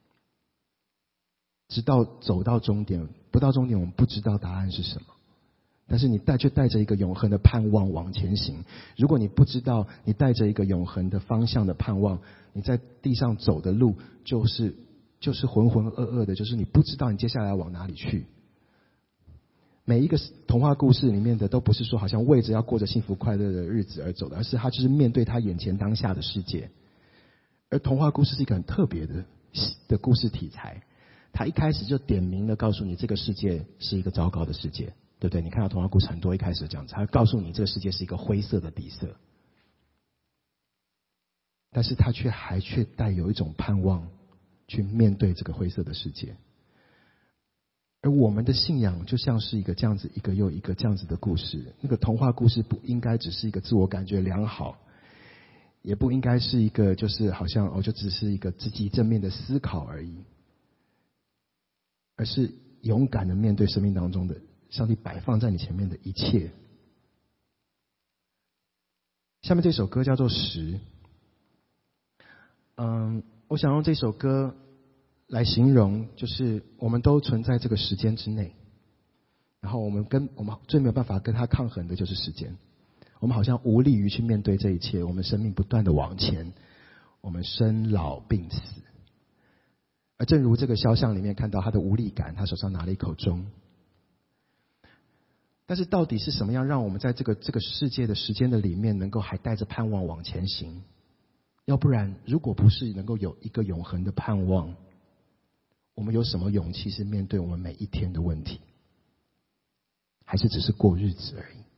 直到走到终点。不到终点我们不知道答案是什么，但是你却带着一个永恒的盼望往前行。如果你不知道，你带着一个永恒的方向的盼望，你在地上走的路就是浑浑噩噩的，就是你不知道你接下来要往哪里去。每一个童话故事里面的都不是说好像为着要过着幸福快乐的日子而走的，而是他就是面对他眼前当下的世界。而童话故事是一个很特别的故事题材，他一开始就点明了告诉你这个世界是一个糟糕的世界，对不对？你看到童话故事很多一开始这样子，他告诉你这个世界是一个灰色的底色，但是他却带有一种盼望去面对这个灰色的世界。而我们的信仰就像是一个这样子一个又一个这样子的故事。那个童话故事不应该只是一个自我感觉良好，也不应该是一个就是好像就只是一个积极正面的思考而已，而是勇敢的面对生命当中的上帝摆放在你前面的一切。下面这首歌叫做时。我想用这首歌来形容，就是我们都存在这个时间之内，然后我们最没有办法跟它抗衡的就是时间。我们好像无力于去面对这一切，我们生命不断的往前，我们生老病死。而正如这个肖像里面看到他的无力感，他手上拿了一口钟。但是到底是什么样让我们在这个世界的时间的里面能够还带着盼望往前行？要不然如果不是能够有一个永恒的盼望，我们有什么勇气是面对我们每一天的问题？还是只是过日子而已？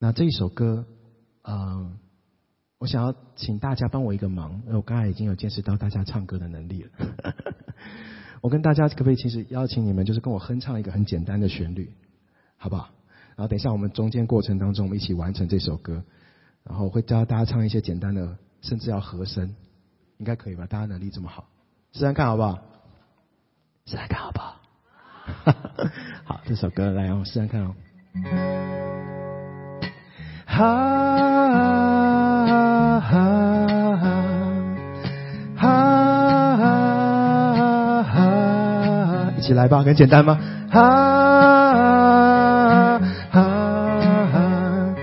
那这一首歌，我想要请大家帮我一个忙，因为我刚才已经有见识到大家唱歌的能力了。我跟大家可不可以其实邀请你们，就是跟我哼唱一个很简单的旋律，好不好？然后等一下我们中间过程当中，我们一起完成这首歌，然后会教大家唱一些简单的，甚至要和声，应该可以吧？大家能力这么好，试试看好不好？试试看好不好？好，这首歌来，我试试看哦。哈哈哈哈，一起来吧，很简单吗？哈哈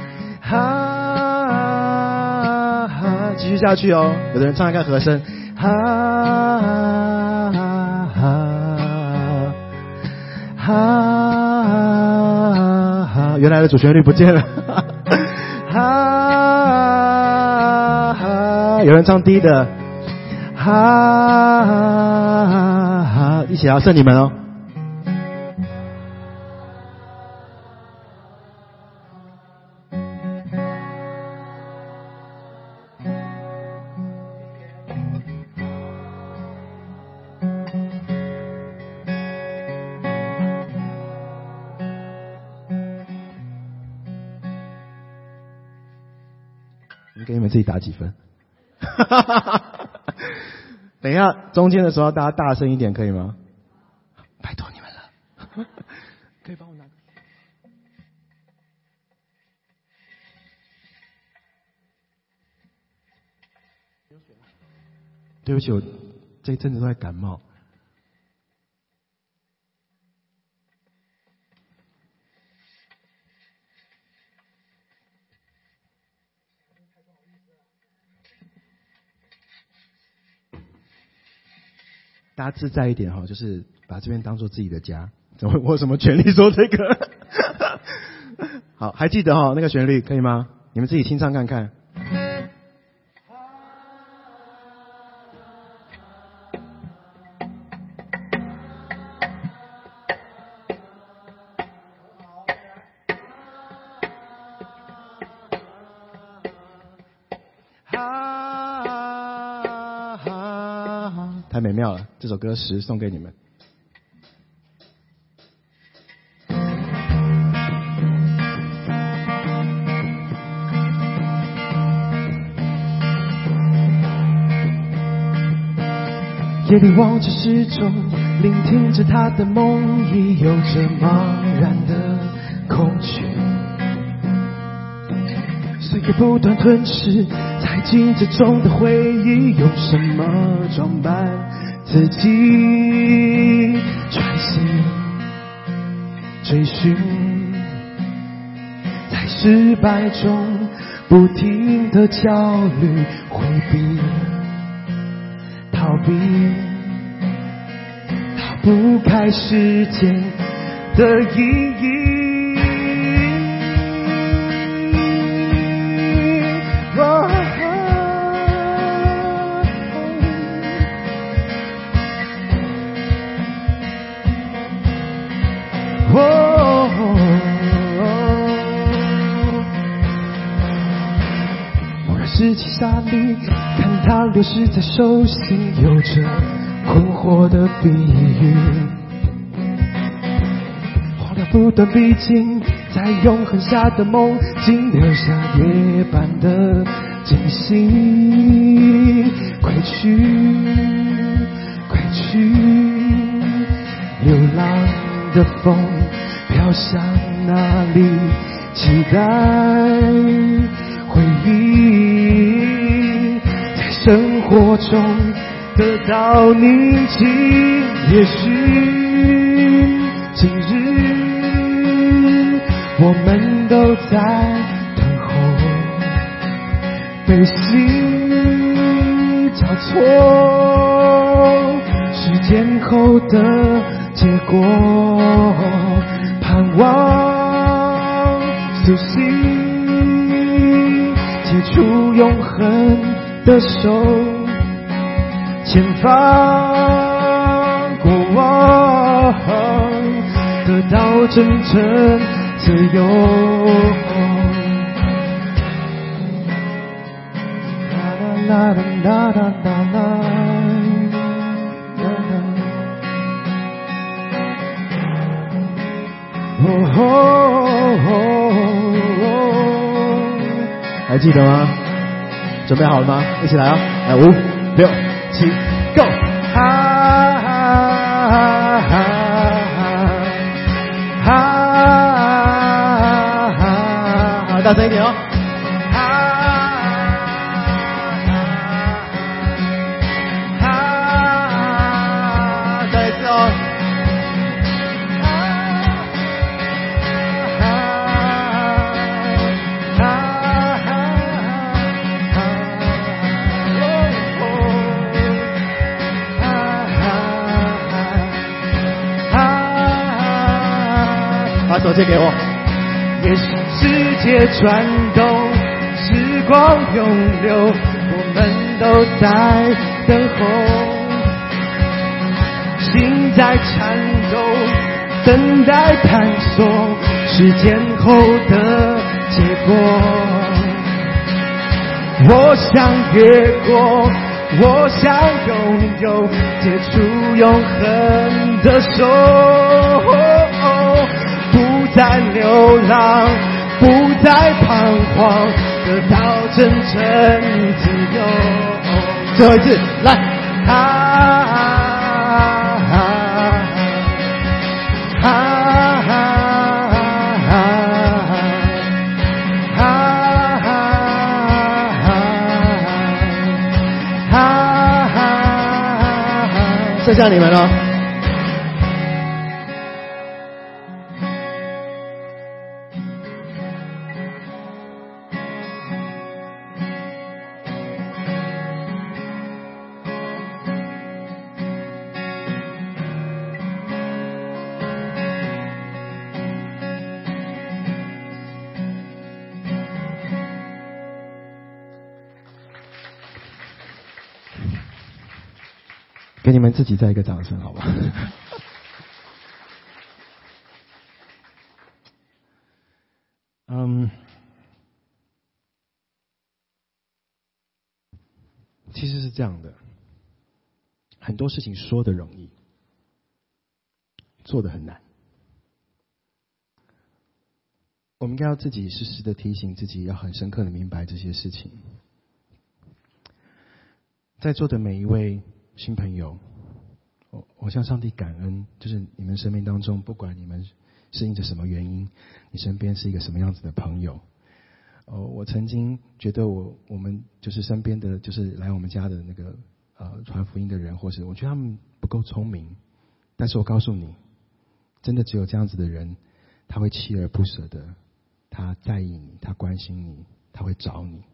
哈，继续下去哦。有的人唱一看和声，哈哈，原来的主旋律不见了。哈哈，有人唱低的，哈，一起来，剩你们哦。给你们自己打几分？等一下中间的时候大家大声一点可以吗？拜托你们了。可以帮我拿？对不起，我这一阵子都在感冒。大家自在一点哈，就是把这边当做自己的家。我有什么权利说这个？好，还记得哈那个旋律可以吗？你们自己清唱看看。太美妙了，这首歌10送给你们。夜里望着时钟，聆听着他的梦，已有着茫然的空虚，岁月不断吞噬在镜子中的回忆，用什么装扮自己？穿行追寻，在失败中不停地焦虑回避逃避，逃不开时间的意义。拾起沙砾，看它流逝在手心，有着困惑的比喻。荒凉不断逼近，在永恒下的梦境，留下夜般的惊喜。归去，归去，流浪的风飘向哪里？期待回忆，在生活中得到宁静。也许今日我们都在等候，悲喜交错，时间后的结果，盼望苏醒，接触永恒的手，前方过往，得到真正自由。 啦啦啦啦啦。还记得吗？准备好了吗？一起来啊！来，5、6、7 ，Go！ 哈哈哈哈！大声一点哦！再一次哦！把手借给我。也许世界转动，时光涌流，我们都在等候，心在颤抖，等待探索时间后的结果。我想越过，我想拥有，接触永恒的手。不再流浪，不再彷徨，得到真正自由。最后一次，来，剩下你们了。给你们自己再一个掌声，好吧？其实是这样的，很多事情说的容易，做的很难。我们应该要自己时时的提醒自己，要很深刻的明白这些事情。在座的每一位新朋友，我向上帝感恩，就是你们生命当中，不管你们是因着什么原因，你身边是一个什么样子的朋友。我曾经觉得我们就是身边的，就是来我们家的那个传福音的人，或是我觉得他们不够聪明，但是我告诉你，真的只有这样子的人，他会锲而不舍的，他在意你，他关心你，他会找你，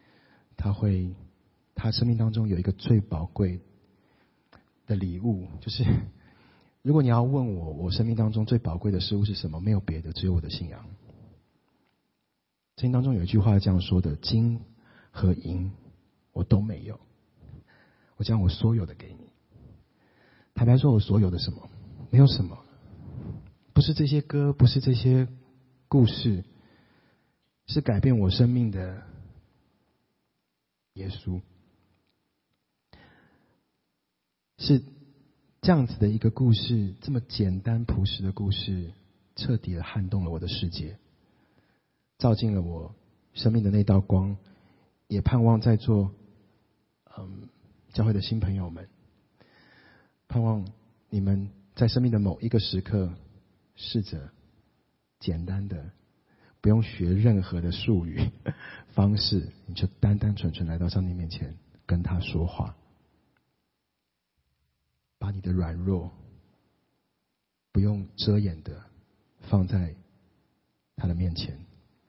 他生命当中有一个最宝贵的礼物，就是如果你要问我生命当中最宝贵的事物是什么，没有别的，只有我的信仰。圣经当中有一句话这样说的：金和银我都没有，我将我所有的给你。坦白说，我所有的什么？没有什么，不是这些歌，不是这些故事，是改变我生命的耶稣。是这样子的一个故事，这么简单朴实的故事，彻底的撼动了我的世界，照进了我生命的那道光，也盼望在座教会的新朋友们，盼望你们在生命的某一个时刻，试着简单的，不用学任何的术语方式，你就单单纯纯来到上帝面前跟他说话，把你的软弱不用遮掩的放在他的面前。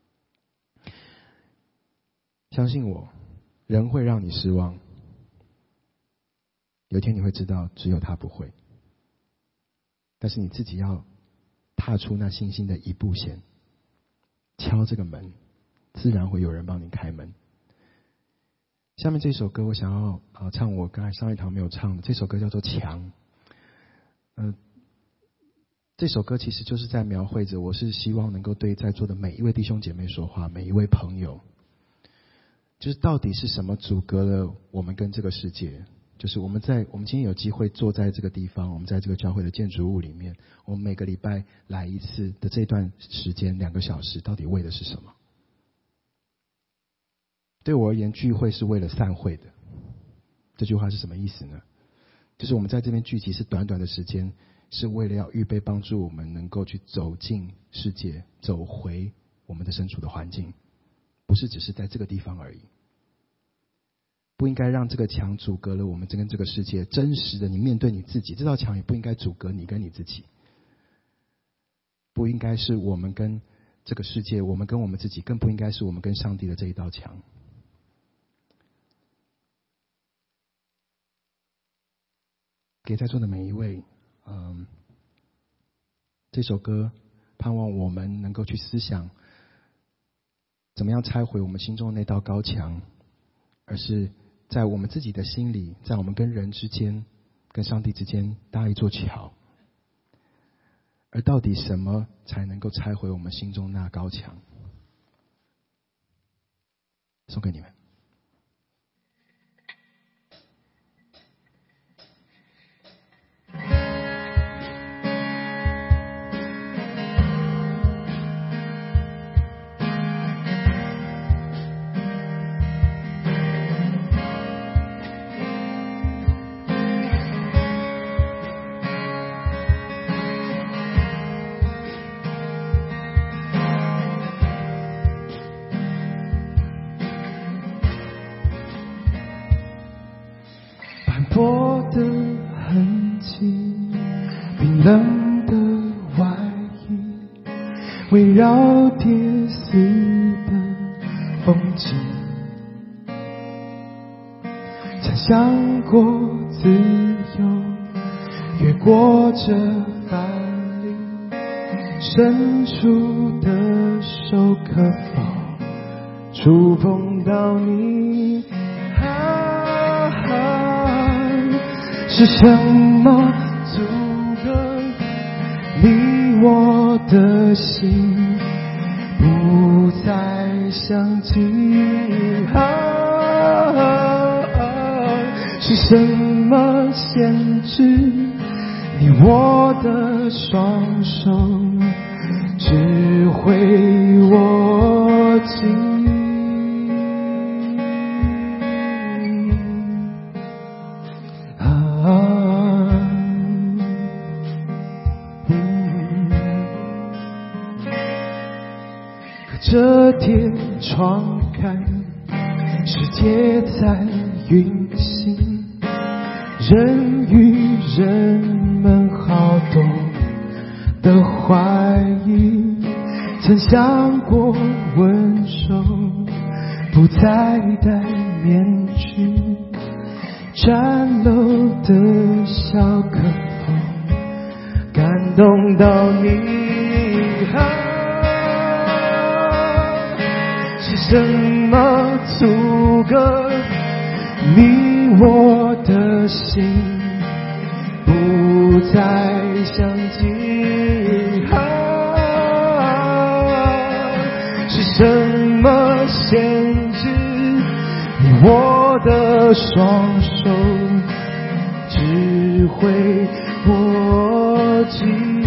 相信我，人会让你失望，有一天你会知道只有他不会，但是你自己要踏出那信心的一步先，敲这个门，自然会有人帮你开门。下面这首歌我想要唱，我刚才上一堂没有唱的，这首歌叫做《墙》。这首歌其实就是在描绘着，我是希望能够对在座的每一位弟兄姐妹说话，每一位朋友。 就是到底是什么阻隔了我们跟这个世界？就是我们今天有机会坐在这个地方，我们在这个教会的建筑物里面，我们每个礼拜来一次的这段时间2个小时，到底为的是什么？对我而言，聚会是为了散会的。这句话是什么意思呢？就是我们在这边聚集是短短的时间，是为了要预备帮助我们能够去走进世界，走回我们的身处的环境，不是只是在这个地方而已。不应该让这个墙阻隔了我们跟这个世界真实的你面对你自己，这道墙也不应该阻隔你跟你自己。不应该是我们跟这个世界，我们跟我们自己，更不应该是我们跟上帝的这一道墙。给在座的每一位，这首歌盼望我们能够去思想，怎么样拆毁我们心中的那道高墙，而是在我们自己的心里，在我们跟人之间，跟上帝之间搭一座桥。而到底什么才能够拆毁我们心中那高墙？送给你们。 薄的痕迹，冰冷的外衣，围绕跌死的风景，想象过自由，越过这藩篱，伸出的手可否触碰到你？是什么阻隔你我的心不再相近？是什么限制你我的双手只会握紧？这天窗开，世界在运行，人与人们好多的怀疑，曾想过温柔，不再戴面具，站楼的笑可否感动到你？什么阻隔你我的心不再相近？是什么限制你我的双手只会握紧？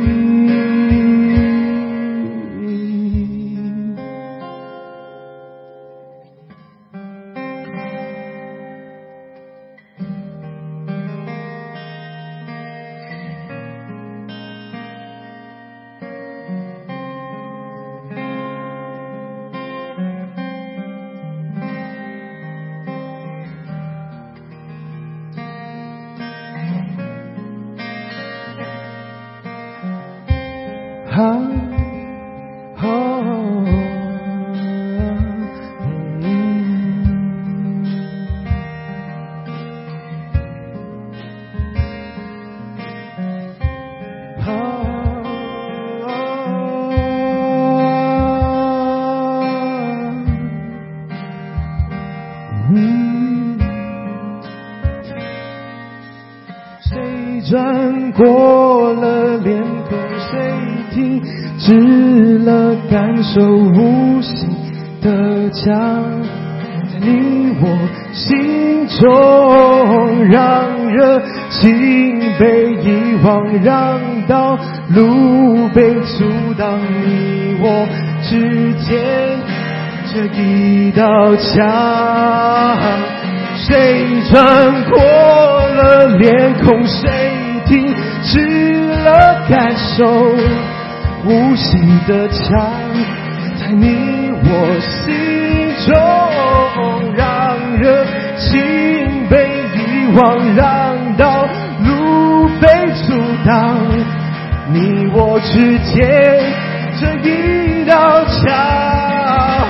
谁转过了脸孔，谁停止了感受，无形的墙你我心中，让热情被遗忘，让道路被阻挡，你我之间这一道墙，谁穿过了脸孔，谁停止了感受，无形的墙在你我心中，让热情被遗忘，让道路被阻挡，你我之间这一道墙，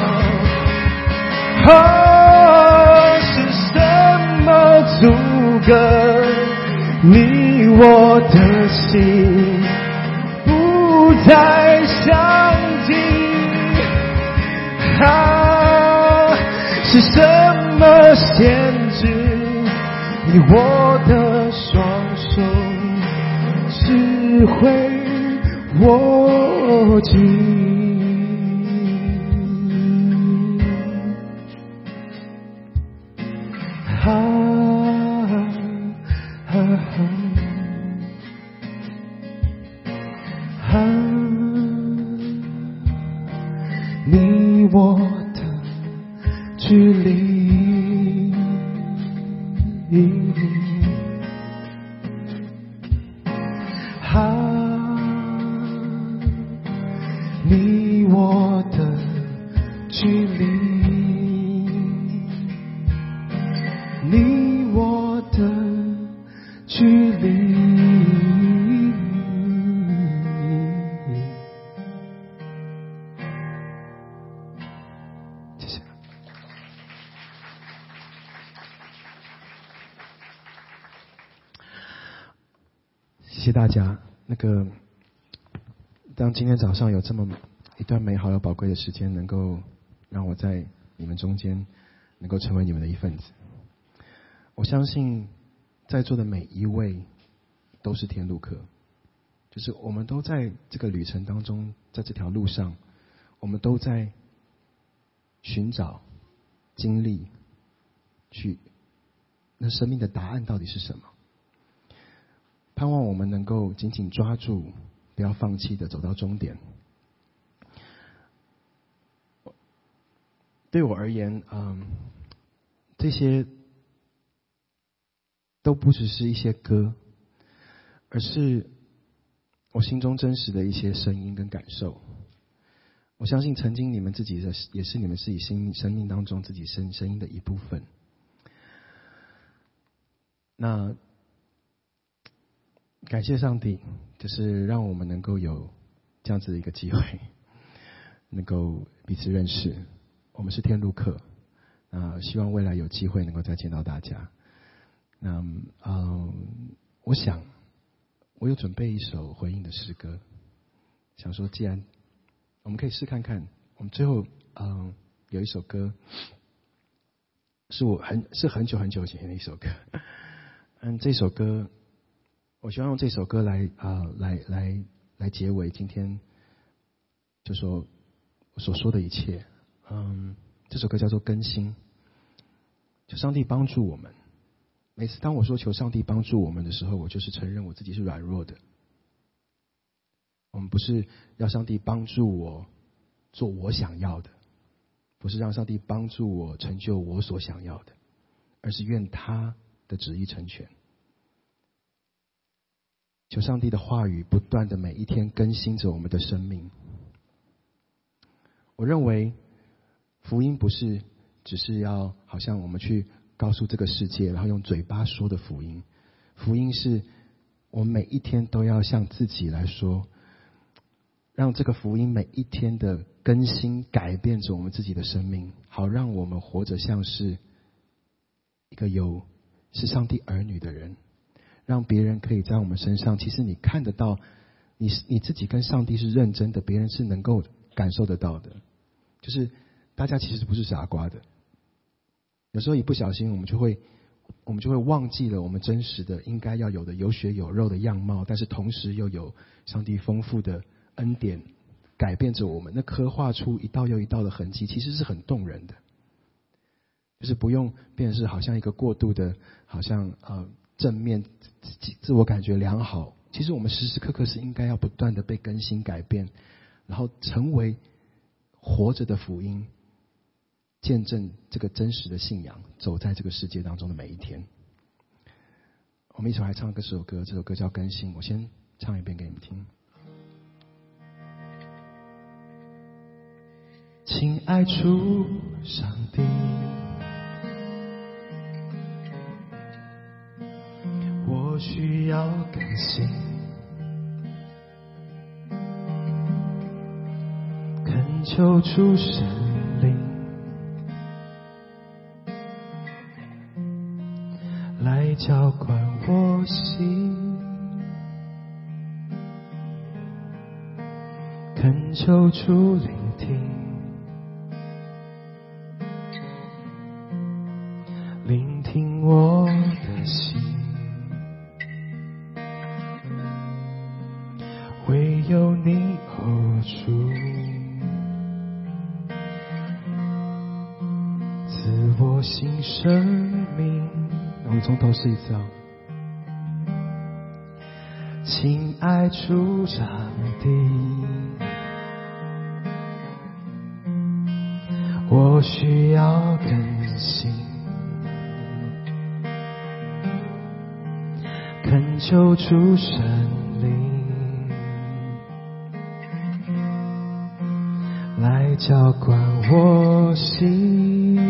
是什么阻隔你我的心不再相近？是什么限制你我的双手只会握紧？你我的距离，你我的距离，你我的距离。谢谢大家。当今天早上有这么一段美好又宝贵的时间，能够让我在你们中间，能够成为你们的一份子。我相信在座的每一位都是天路客，就是我们都在这个旅程当中，在这条路上，我们都在寻找、经历，那生命的答案到底是什么？盼望我们能够紧紧抓住，不要放弃的走到终点。对我而言，这些都不只是一些歌，而是我心中真实的一些声音跟感受。我相信曾经你们自己的，也是你们自己生命当中自己声音的一部分。那感谢上帝，就是让我们能够有这样子的一个机会，能够彼此认识。我们是天路客，希望未来有机会能够再见到大家。我想我有准备一首回应的诗歌，想说既然我们可以试看看，我们最后有一首歌是很久很久以前的一首歌，这首歌我希望用这首歌来结尾今天就说我所说的一切。这首歌叫做更新，求上帝帮助我们。每次当我说求上帝帮助我们的时候，我就是承认我自己是软弱的。我们不是要上帝帮助我做我想要的，不是让上帝帮助我成就我所想要的，而是愿他的旨意成全。求上帝的话语不断的每一天更新着我们的生命。我认为福音不是只是要好像我们去告诉这个世界，然后用嘴巴说的福音。福音是我们每一天都要向自己来说，让这个福音每一天的更新改变着我们自己的生命，好让我们活着像是一个是上帝儿女的人，让别人可以在我们身上，其实你看得到你自己跟上帝是认真的，别人是能够感受得到的。就是大家其实不是傻瓜的，有时候一不小心我们就会忘记了我们真实的应该要有的有血有肉的样貌，但是同时又有上帝丰富的恩典改变着我们，那刻画出一道又一道的痕迹，其实是很动人的。 就是不用变成是好像一个过度的，好像正面自我感觉良好。其实我们时时刻刻是应该要不断的被更新改变，然后成为活着的福音，见证这个真实的信仰，走在这个世界当中的每一天。我们一起来唱这首歌，这首歌叫《更新》，我先唱一遍给你们听。 亲爱主上帝，我需要更新，恳求主圣灵来浇灌我心，恳求主聆听，聆听我的心，唯有你主，赐我新生命。 我们从头试一次啊！ 亲爱主上帝，我需要更新，恳求主圣灵来浇灌我心，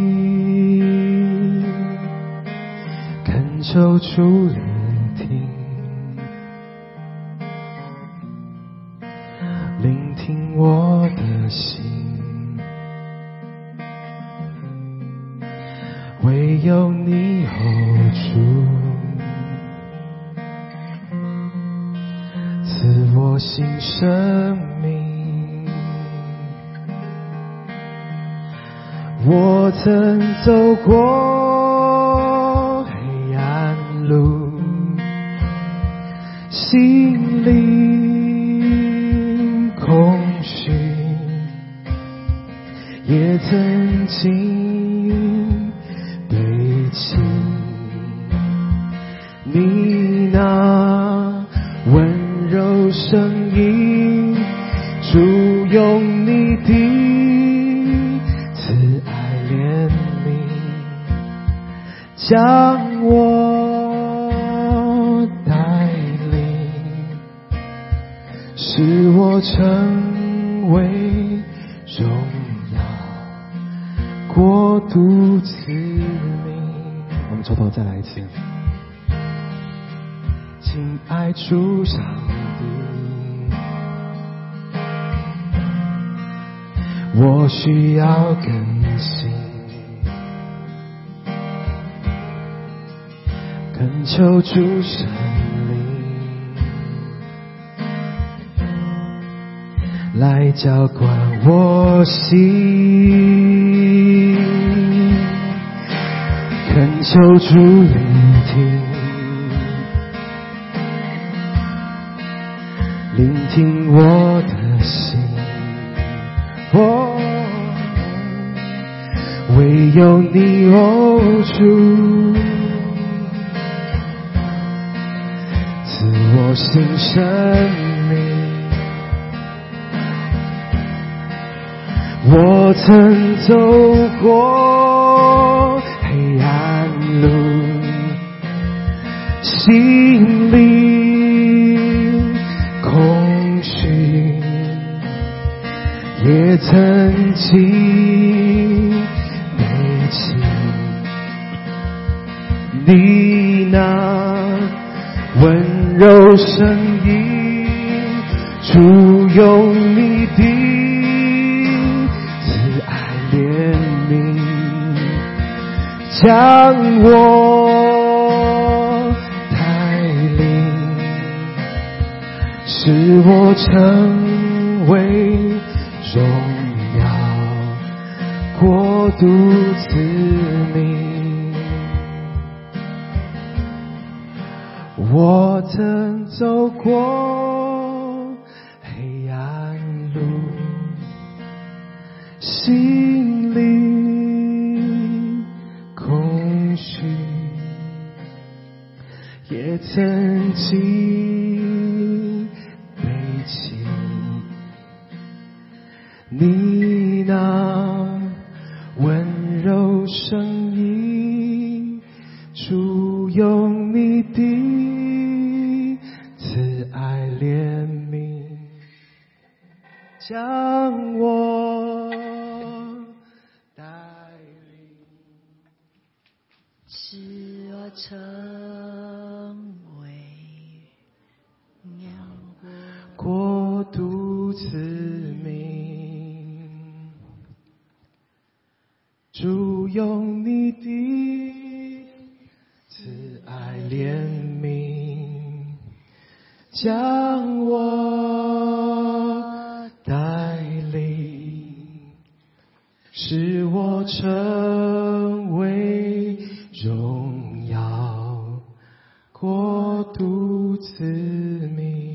恳求主聆听，聆听我的心，唯有你主，赐我新生命。我曾走过黑暗路，心灵空虚，也曾经背起你那温柔声音，主用你的慈爱怜悯将我带领，使我成为荣耀国度子民。 我们从头再来一次。 亲爱主上帝，我需要更新，恳求主圣灵来浇灌我心，恳求主聆听，聆听我的心，唯有你主，赐我新生命。我曾走过黑暗路，心灵空虚，也曾经背起你那温柔声音，主用你的慈爱怜悯将我带领，使我成为荣耀国度子民。我曾走过黑暗路，心灵尽悲情，你那温柔声音，主用你的慈爱怜悯，将我带领， 使我成为国度赐名，主用你的慈爱怜悯，将我带领，使我成为荣耀国度赐名。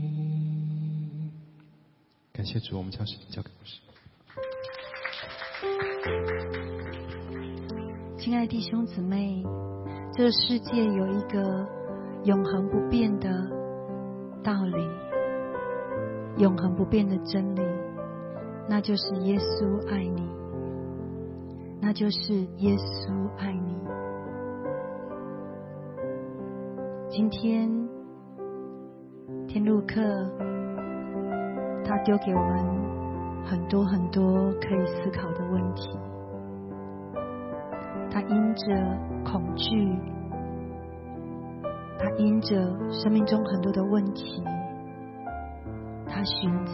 感谢主，我们将时间交给牧师。 亲爱的弟兄姊妹，这个世界有一个永恒不变的道理，永恒不变的真理，那就是耶稣爱你，那就是耶稣爱你。今天天路客他丢给我们很多很多可以思考的问题，他因着恐惧，他因着生命中很多的问题，他寻找，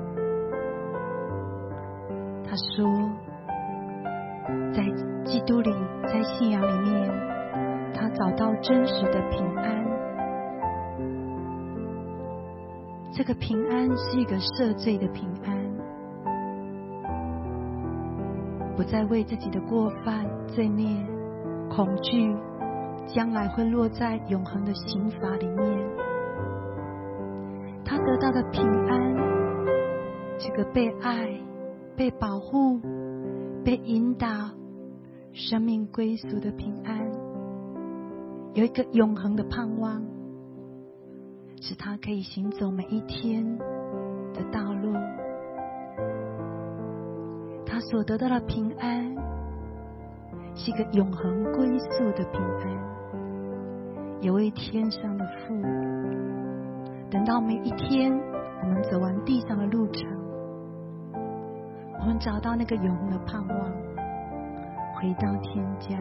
他说在基督里，在信仰里面，他找到真实的平安。这个平安是一个赦罪的平安，不再为自己的过犯、罪孽、恐惧，将来会落在永恒的刑罚里面。他得到的平安，这个被爱、被保护、被引导、生命归属的平安，有一个永恒的盼望，使他可以行走每一天的道路。他所得到的平安是一个永恒归宿的平安，有位天上的父，等到每一天我们走完地上的路程，我们找到那个永恒的盼望，回到天家。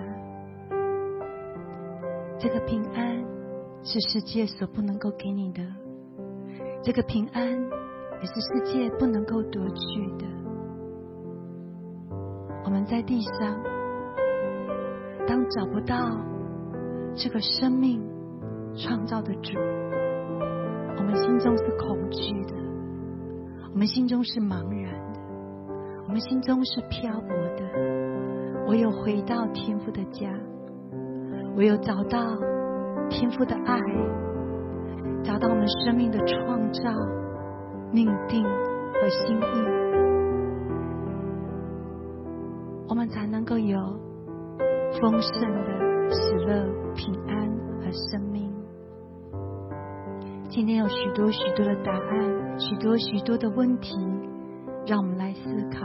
这个平安是世界所不能够给你的，这个平安也是世界不能够夺去的。我们在地上，当找不到这个生命创造的主，我们心中是恐惧的，我们心中是茫然的，我们心中是漂泊的。唯有回到天父的家，唯有找到天父的爱，找到我们生命的创造、命定和心意，我们才能够有丰盛的喜乐、平安和生命。今天有许多许多的答案，许多许多的问题，让我们来思考。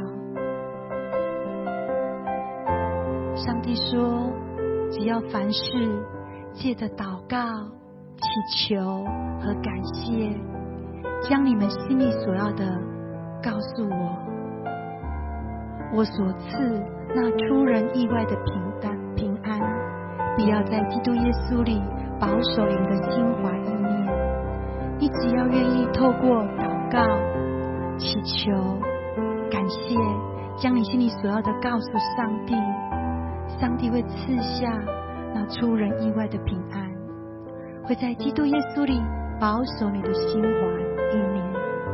上帝说，只要凡事借着祷告、祈求和感谢，将你们心里所要的告诉我，我所赐那出人意外的平安，必要在基督耶稣里保守你们的心怀意念。你只要愿意透过祷告、祈求、感谢，将你心里所要的告诉上帝，上帝会赐下那出人意外的平安，会在基督耶稣里保守你的心怀意念。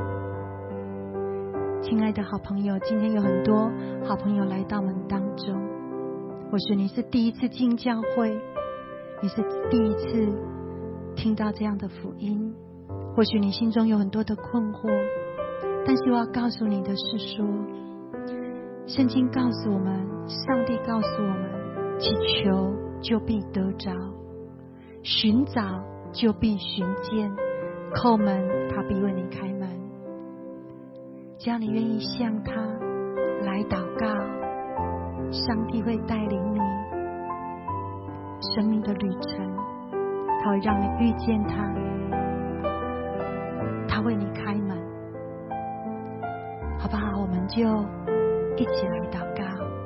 亲爱的好朋友，今天有很多好朋友来到我们当中，或许你是第一次进教会，你是第一次听到这样的福音，或许你心中有很多的困惑，但是我要告诉你的是说，圣经告诉我们，上帝告诉我们，祈求就必得着，寻找就必寻见，叩门他必为你开门。只要你愿意向他来祷告，上帝会带领你生命的旅程，他会让你遇见他，他为你开门，好不好？我们就一起来祷告。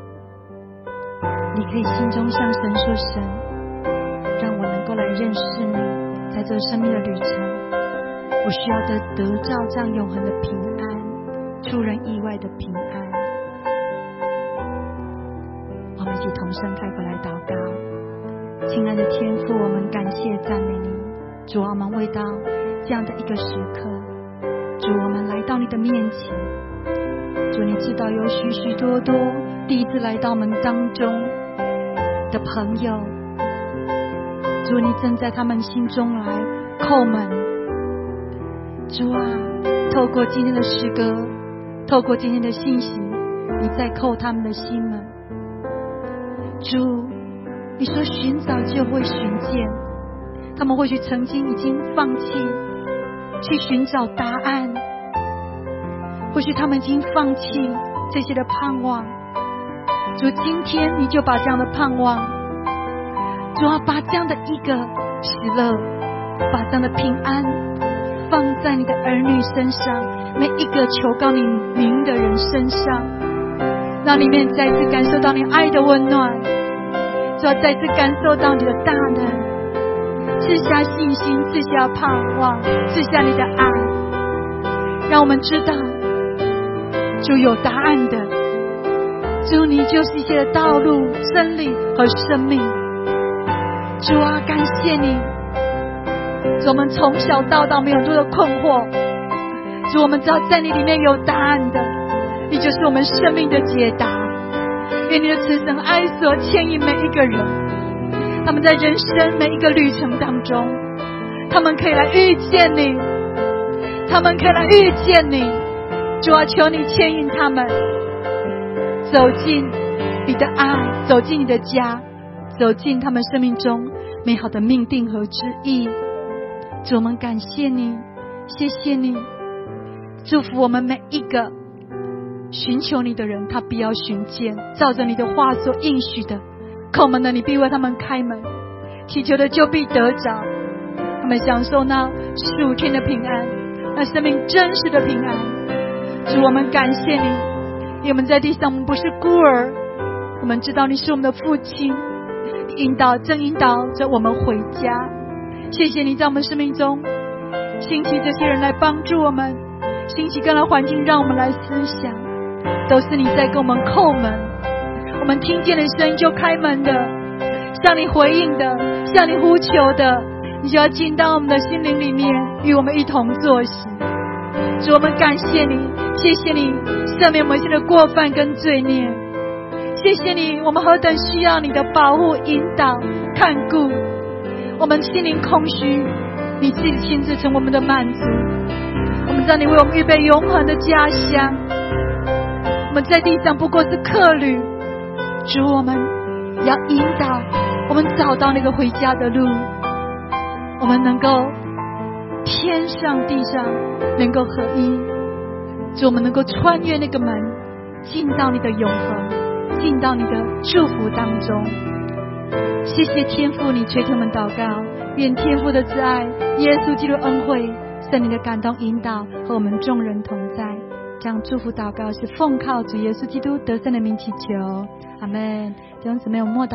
你可以心中向神说，神让我能够来认识你，在这生命的旅程我需要得着这样永恒的平安，出人意外的平安。我们一起同声开口来祷告。亲爱的天父，我们感谢赞美你，主啊，我们为到这样的一个时刻，主，我们来到你的面前，主，你知道有许许多多第一次来到我们当中的朋友，主，你正在他们心中来叩门。主啊，透过今天的诗歌，透过今天的信息，你在叩他们的心门。主，你说寻找就会寻见，他们或许曾经已经放弃去寻找答案，或许他们已经放弃这些的盼望。主，今天你就把这样的盼望，主啊，把这样的一个喜乐，把这样的平安放在你的儿女身上，每一个求告你名的人身上，让里面再次感受到你爱的温暖，主啊，再次感受到你的大能，赐下信心，赐下盼望，赐下你的爱，让我们知道主有答案的，主，你就是一切的道路、真理和生命。主啊，感谢你，主，我们从小到大没有多的困惑，主，我们知道在你里面有答案的，你就是我们生命的解答。愿你的慈神爱所牵引每一个人，他们在人生每一个旅程当中，他们可以来遇见你，他们可以来遇见你。主啊，求你牵引他们走进你的爱，走进你的家，走进他们生命中美好的命定和旨意。主，我们感谢你，谢谢你，祝福我们每一个寻求你的人，他必要寻见，照着你的话所应许的，叩门的你必为他们开门，祈求的就必得着，他们享受那属天的平安，那生命真实的平安。主，我们感谢你，因为我们在地上我们不是孤儿，我们知道你是我们的父亲，你正引导着我们回家。谢谢你在我们生命中兴起这些人来帮助我们，兴起各样的环境让我们来思想，都是你在跟我们叩门，我们听见的声音就开门的，向你回应的，向你呼求的，你就要进到我们的心灵里面，与我们一同作息。主，我们感谢你，谢谢你赦免我们一些的过犯跟罪孽，谢谢你，我们何等需要你的保护、引导、看顾。我们心灵空虚，你自己亲自成我们的满足。我们知道你为我们预备永恒的家乡，我们在地上不过是客旅。主，我们要引导我们找到那个回家的路，我们能够天上地上能够合一。主，我们能够穿越那个门，进到你的永恒，进到你的祝福当中。谢谢天父，你垂听我们祷告，愿天父的慈爱、耶稣基督恩惠、圣灵的感动引导和我们众人同在。这样祝福祷告是奉靠主耶稣基督得胜的名祈求，阿们。弟兄姊妹，我们默祷。